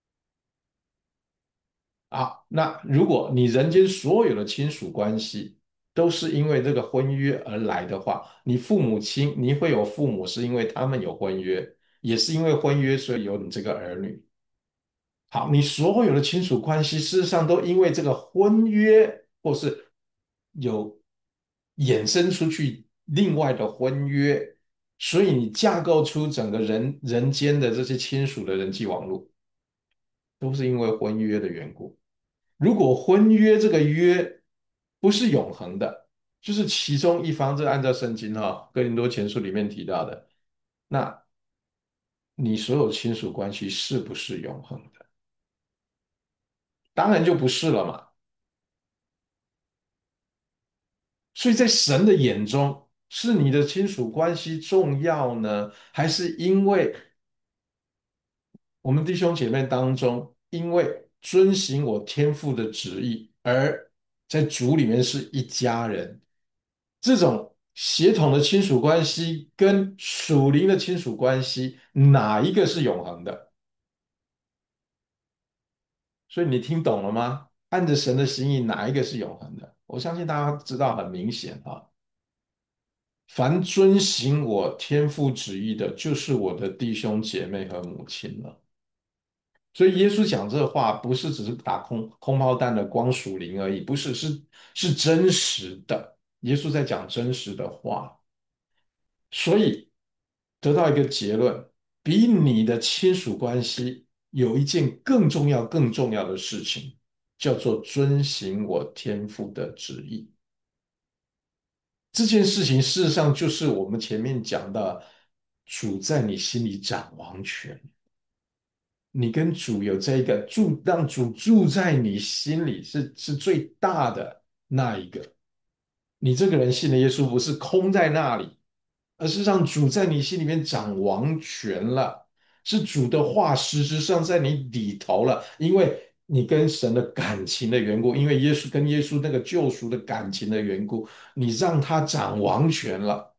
啊。那如果你人间所有的亲属关系都是因为这个婚约而来的话，你父母亲你会有父母，是因为他们有婚约，也是因为婚约，所以有你这个儿女。好，你所有的亲属关系，事实上都因为这个婚约，或是有衍生出去另外的婚约，所以你架构出整个人人间的这些亲属的人际网络，都是因为婚约的缘故。如果婚约这个约不是永恒的，就是其中一方，这按照圣经哈、哥林多前书里面提到的，那你所有亲属关系是不是永恒的？当然就不是了嘛。所以在神的眼中，是你的亲属关系重要呢，还是因为我们弟兄姐妹当中，因为遵行我天父的旨意，而在主里面是一家人，这种血统的亲属关系跟属灵的亲属关系，哪一个是永恒的？所以你听懂了吗？按着神的心意，哪一个是永恒的？我相信大家知道很明显啊。凡遵行我天父旨意的，就是我的弟兄姐妹和母亲了。所以耶稣讲这话，不是只是打空空炮弹的光属灵而已，不是，是是真实的。耶稣在讲真实的话，所以得到一个结论：比你的亲属关系有一件更重要、更重要的事情，叫做遵行我天父的旨意。这件事情事实上就是我们前面讲的，主在你心里掌王权。你跟主有这一个住，让主住在你心里是是最大的那一个。你这个人信了耶稣，不是空在那里，而是让主在你心里面掌王权了，是主的话实质上在你里头了，因为你跟神的感情的缘故，因为耶稣跟耶稣那个救赎的感情的缘故，你让他掌王权了。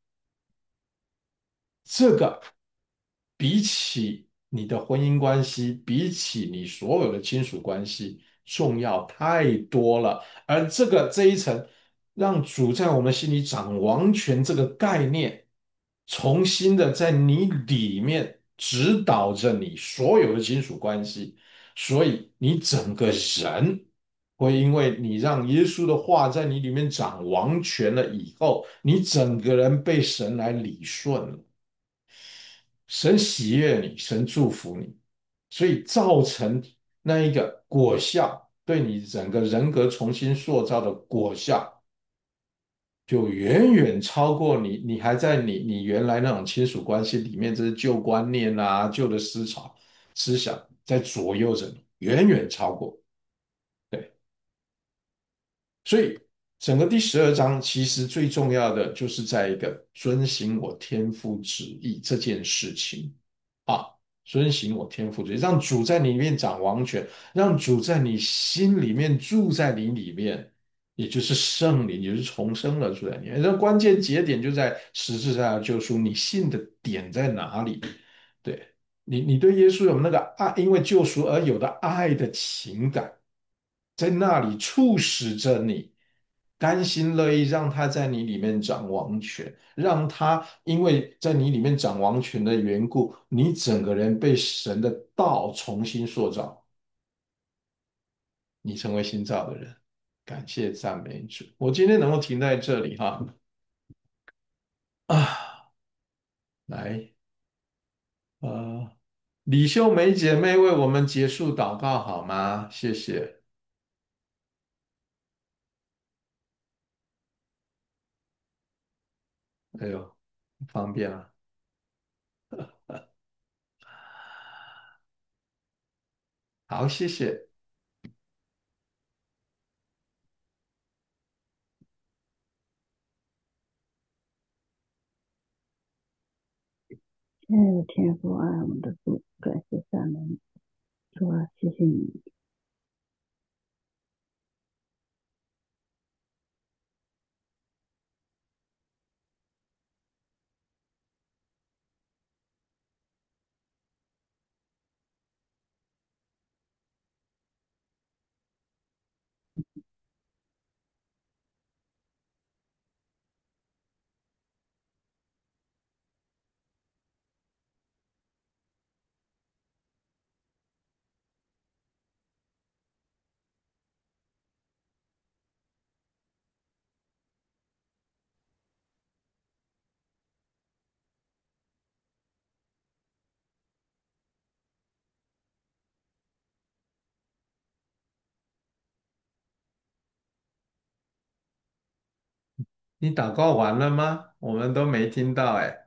这个比起你的婚姻关系，比起你所有的亲属关系重要太多了。而这个这一层，让主在我们心里掌王权这个概念，重新的在你里面指导着你所有的亲属关系，所以你整个人会因为你让耶稣的话在你里面掌王权了以后，你整个人被神来理顺了。神喜悦你，神祝福你，所以造成那一个果效，对你整个人格重新塑造的果效，就远远超过你，你还在你你原来那种亲属关系里面，这是旧观念啊、旧的思潮、思想在左右着你，远远超过。对。所以整个第十二章其实最重要的就是在一个遵行我天父旨意这件事情啊，遵行我天父旨意，让主在你里面掌王权，让主在你心里面住在你里面，也就是圣灵，也就是重生了住在里面。这关键节点就在十字架的救赎，你信的点在哪里？对你，你对耶稣有那个爱，因为救赎而有的爱的情感。在那里促使着你甘心乐意让他在你里面掌王权，让他因为在你里面掌王权的缘故，你整个人被神的道重新塑造，你成为新造的人。感谢赞美主！我今天能够停在这里哈啊，来，呃，李秀梅姐妹为我们结束祷告好吗？谢谢。哎呦，方便啊。好，谢谢。 亲爱的天父，爱我们的主，感谢赞美你，主啊，谢谢你。 你祷告完了吗？我们都没听到哎。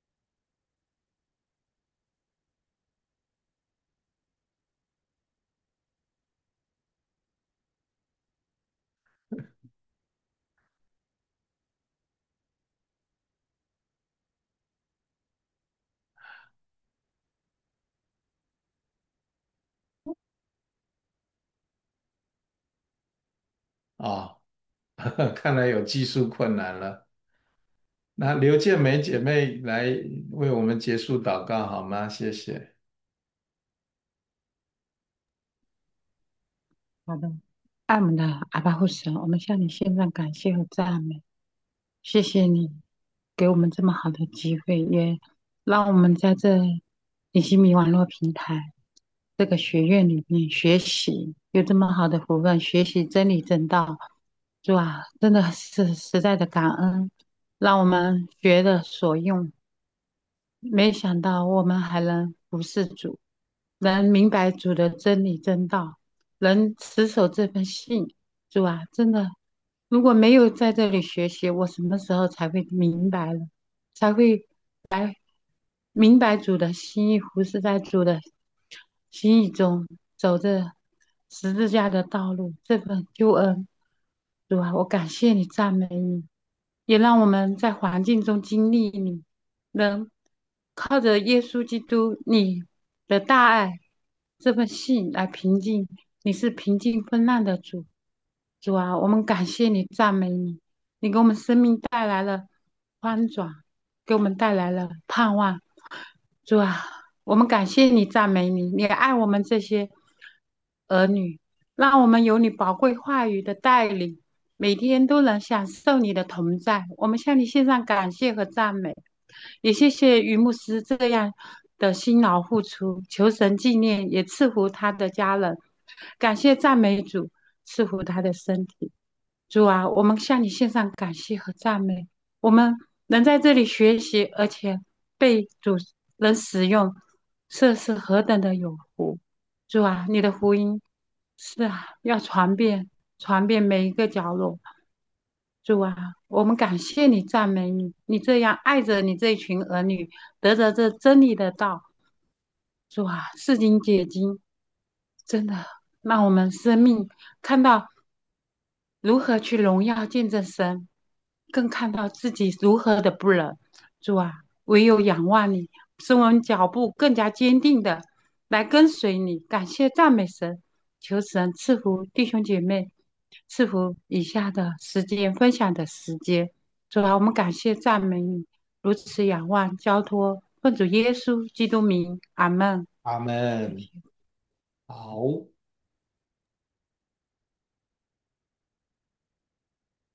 哦，看来有技术困难了。那刘建梅姐妹来为我们结束祷告好吗？谢谢。 好的，爱我们的阿爸父神，我们向你献上感谢和赞美。谢谢你给我们这么好的机会，也让我们在这尼西米网络平台这个学院里面学习，有这么好的福分，学习真理真道。主啊，真的是实在的感恩，让我们学的所用。没想到我们还能服侍主， 能明白主的真理真道，能持守这份信。主啊，真的，如果没有在这里学习，我什么时候才会明白了？才会来明白主的心意，服侍在主的心意中，走着十字架的道路，这份救恩。主啊，我感谢你，赞美你，也让我们在环境中经历你，能靠着耶稣基督你的大爱，这份信来平静。你是平静风浪的主。主啊，我们感谢你，赞美你，你给我们生命带来了翻转，给我们带来了盼望。主啊，我们感谢你，赞美你，你爱我们这些儿女，让我们有你宝贵话语的带领，每天都能享受你的同在。我们向你献上感谢和赞美，也谢谢于牧师这样的辛劳付出，求神纪念，也赐福他的家人。感谢赞美主，赐福他的身体。主啊，我们向你献上感谢和赞美。我们能在这里学习，而且被主能使用，这是何等的有福！主啊，你的福音是啊，要传遍，传遍每一个角落。主啊，我们感谢你，赞美你，你这样爱着你这一群儿女，得着这真理的道。主啊，释经解经，真的让我们生命看到如何去荣耀见证神，更看到自己如何的不能。主啊，唯有仰望你，使我们脚步更加坚定的来跟随你。感谢赞美神，求神赐福弟兄姐妹，赐福以下的时间分享的时间。主啊，我们感谢赞美你，如此仰望交托，奉主耶稣基督名，阿门。 阿门。好。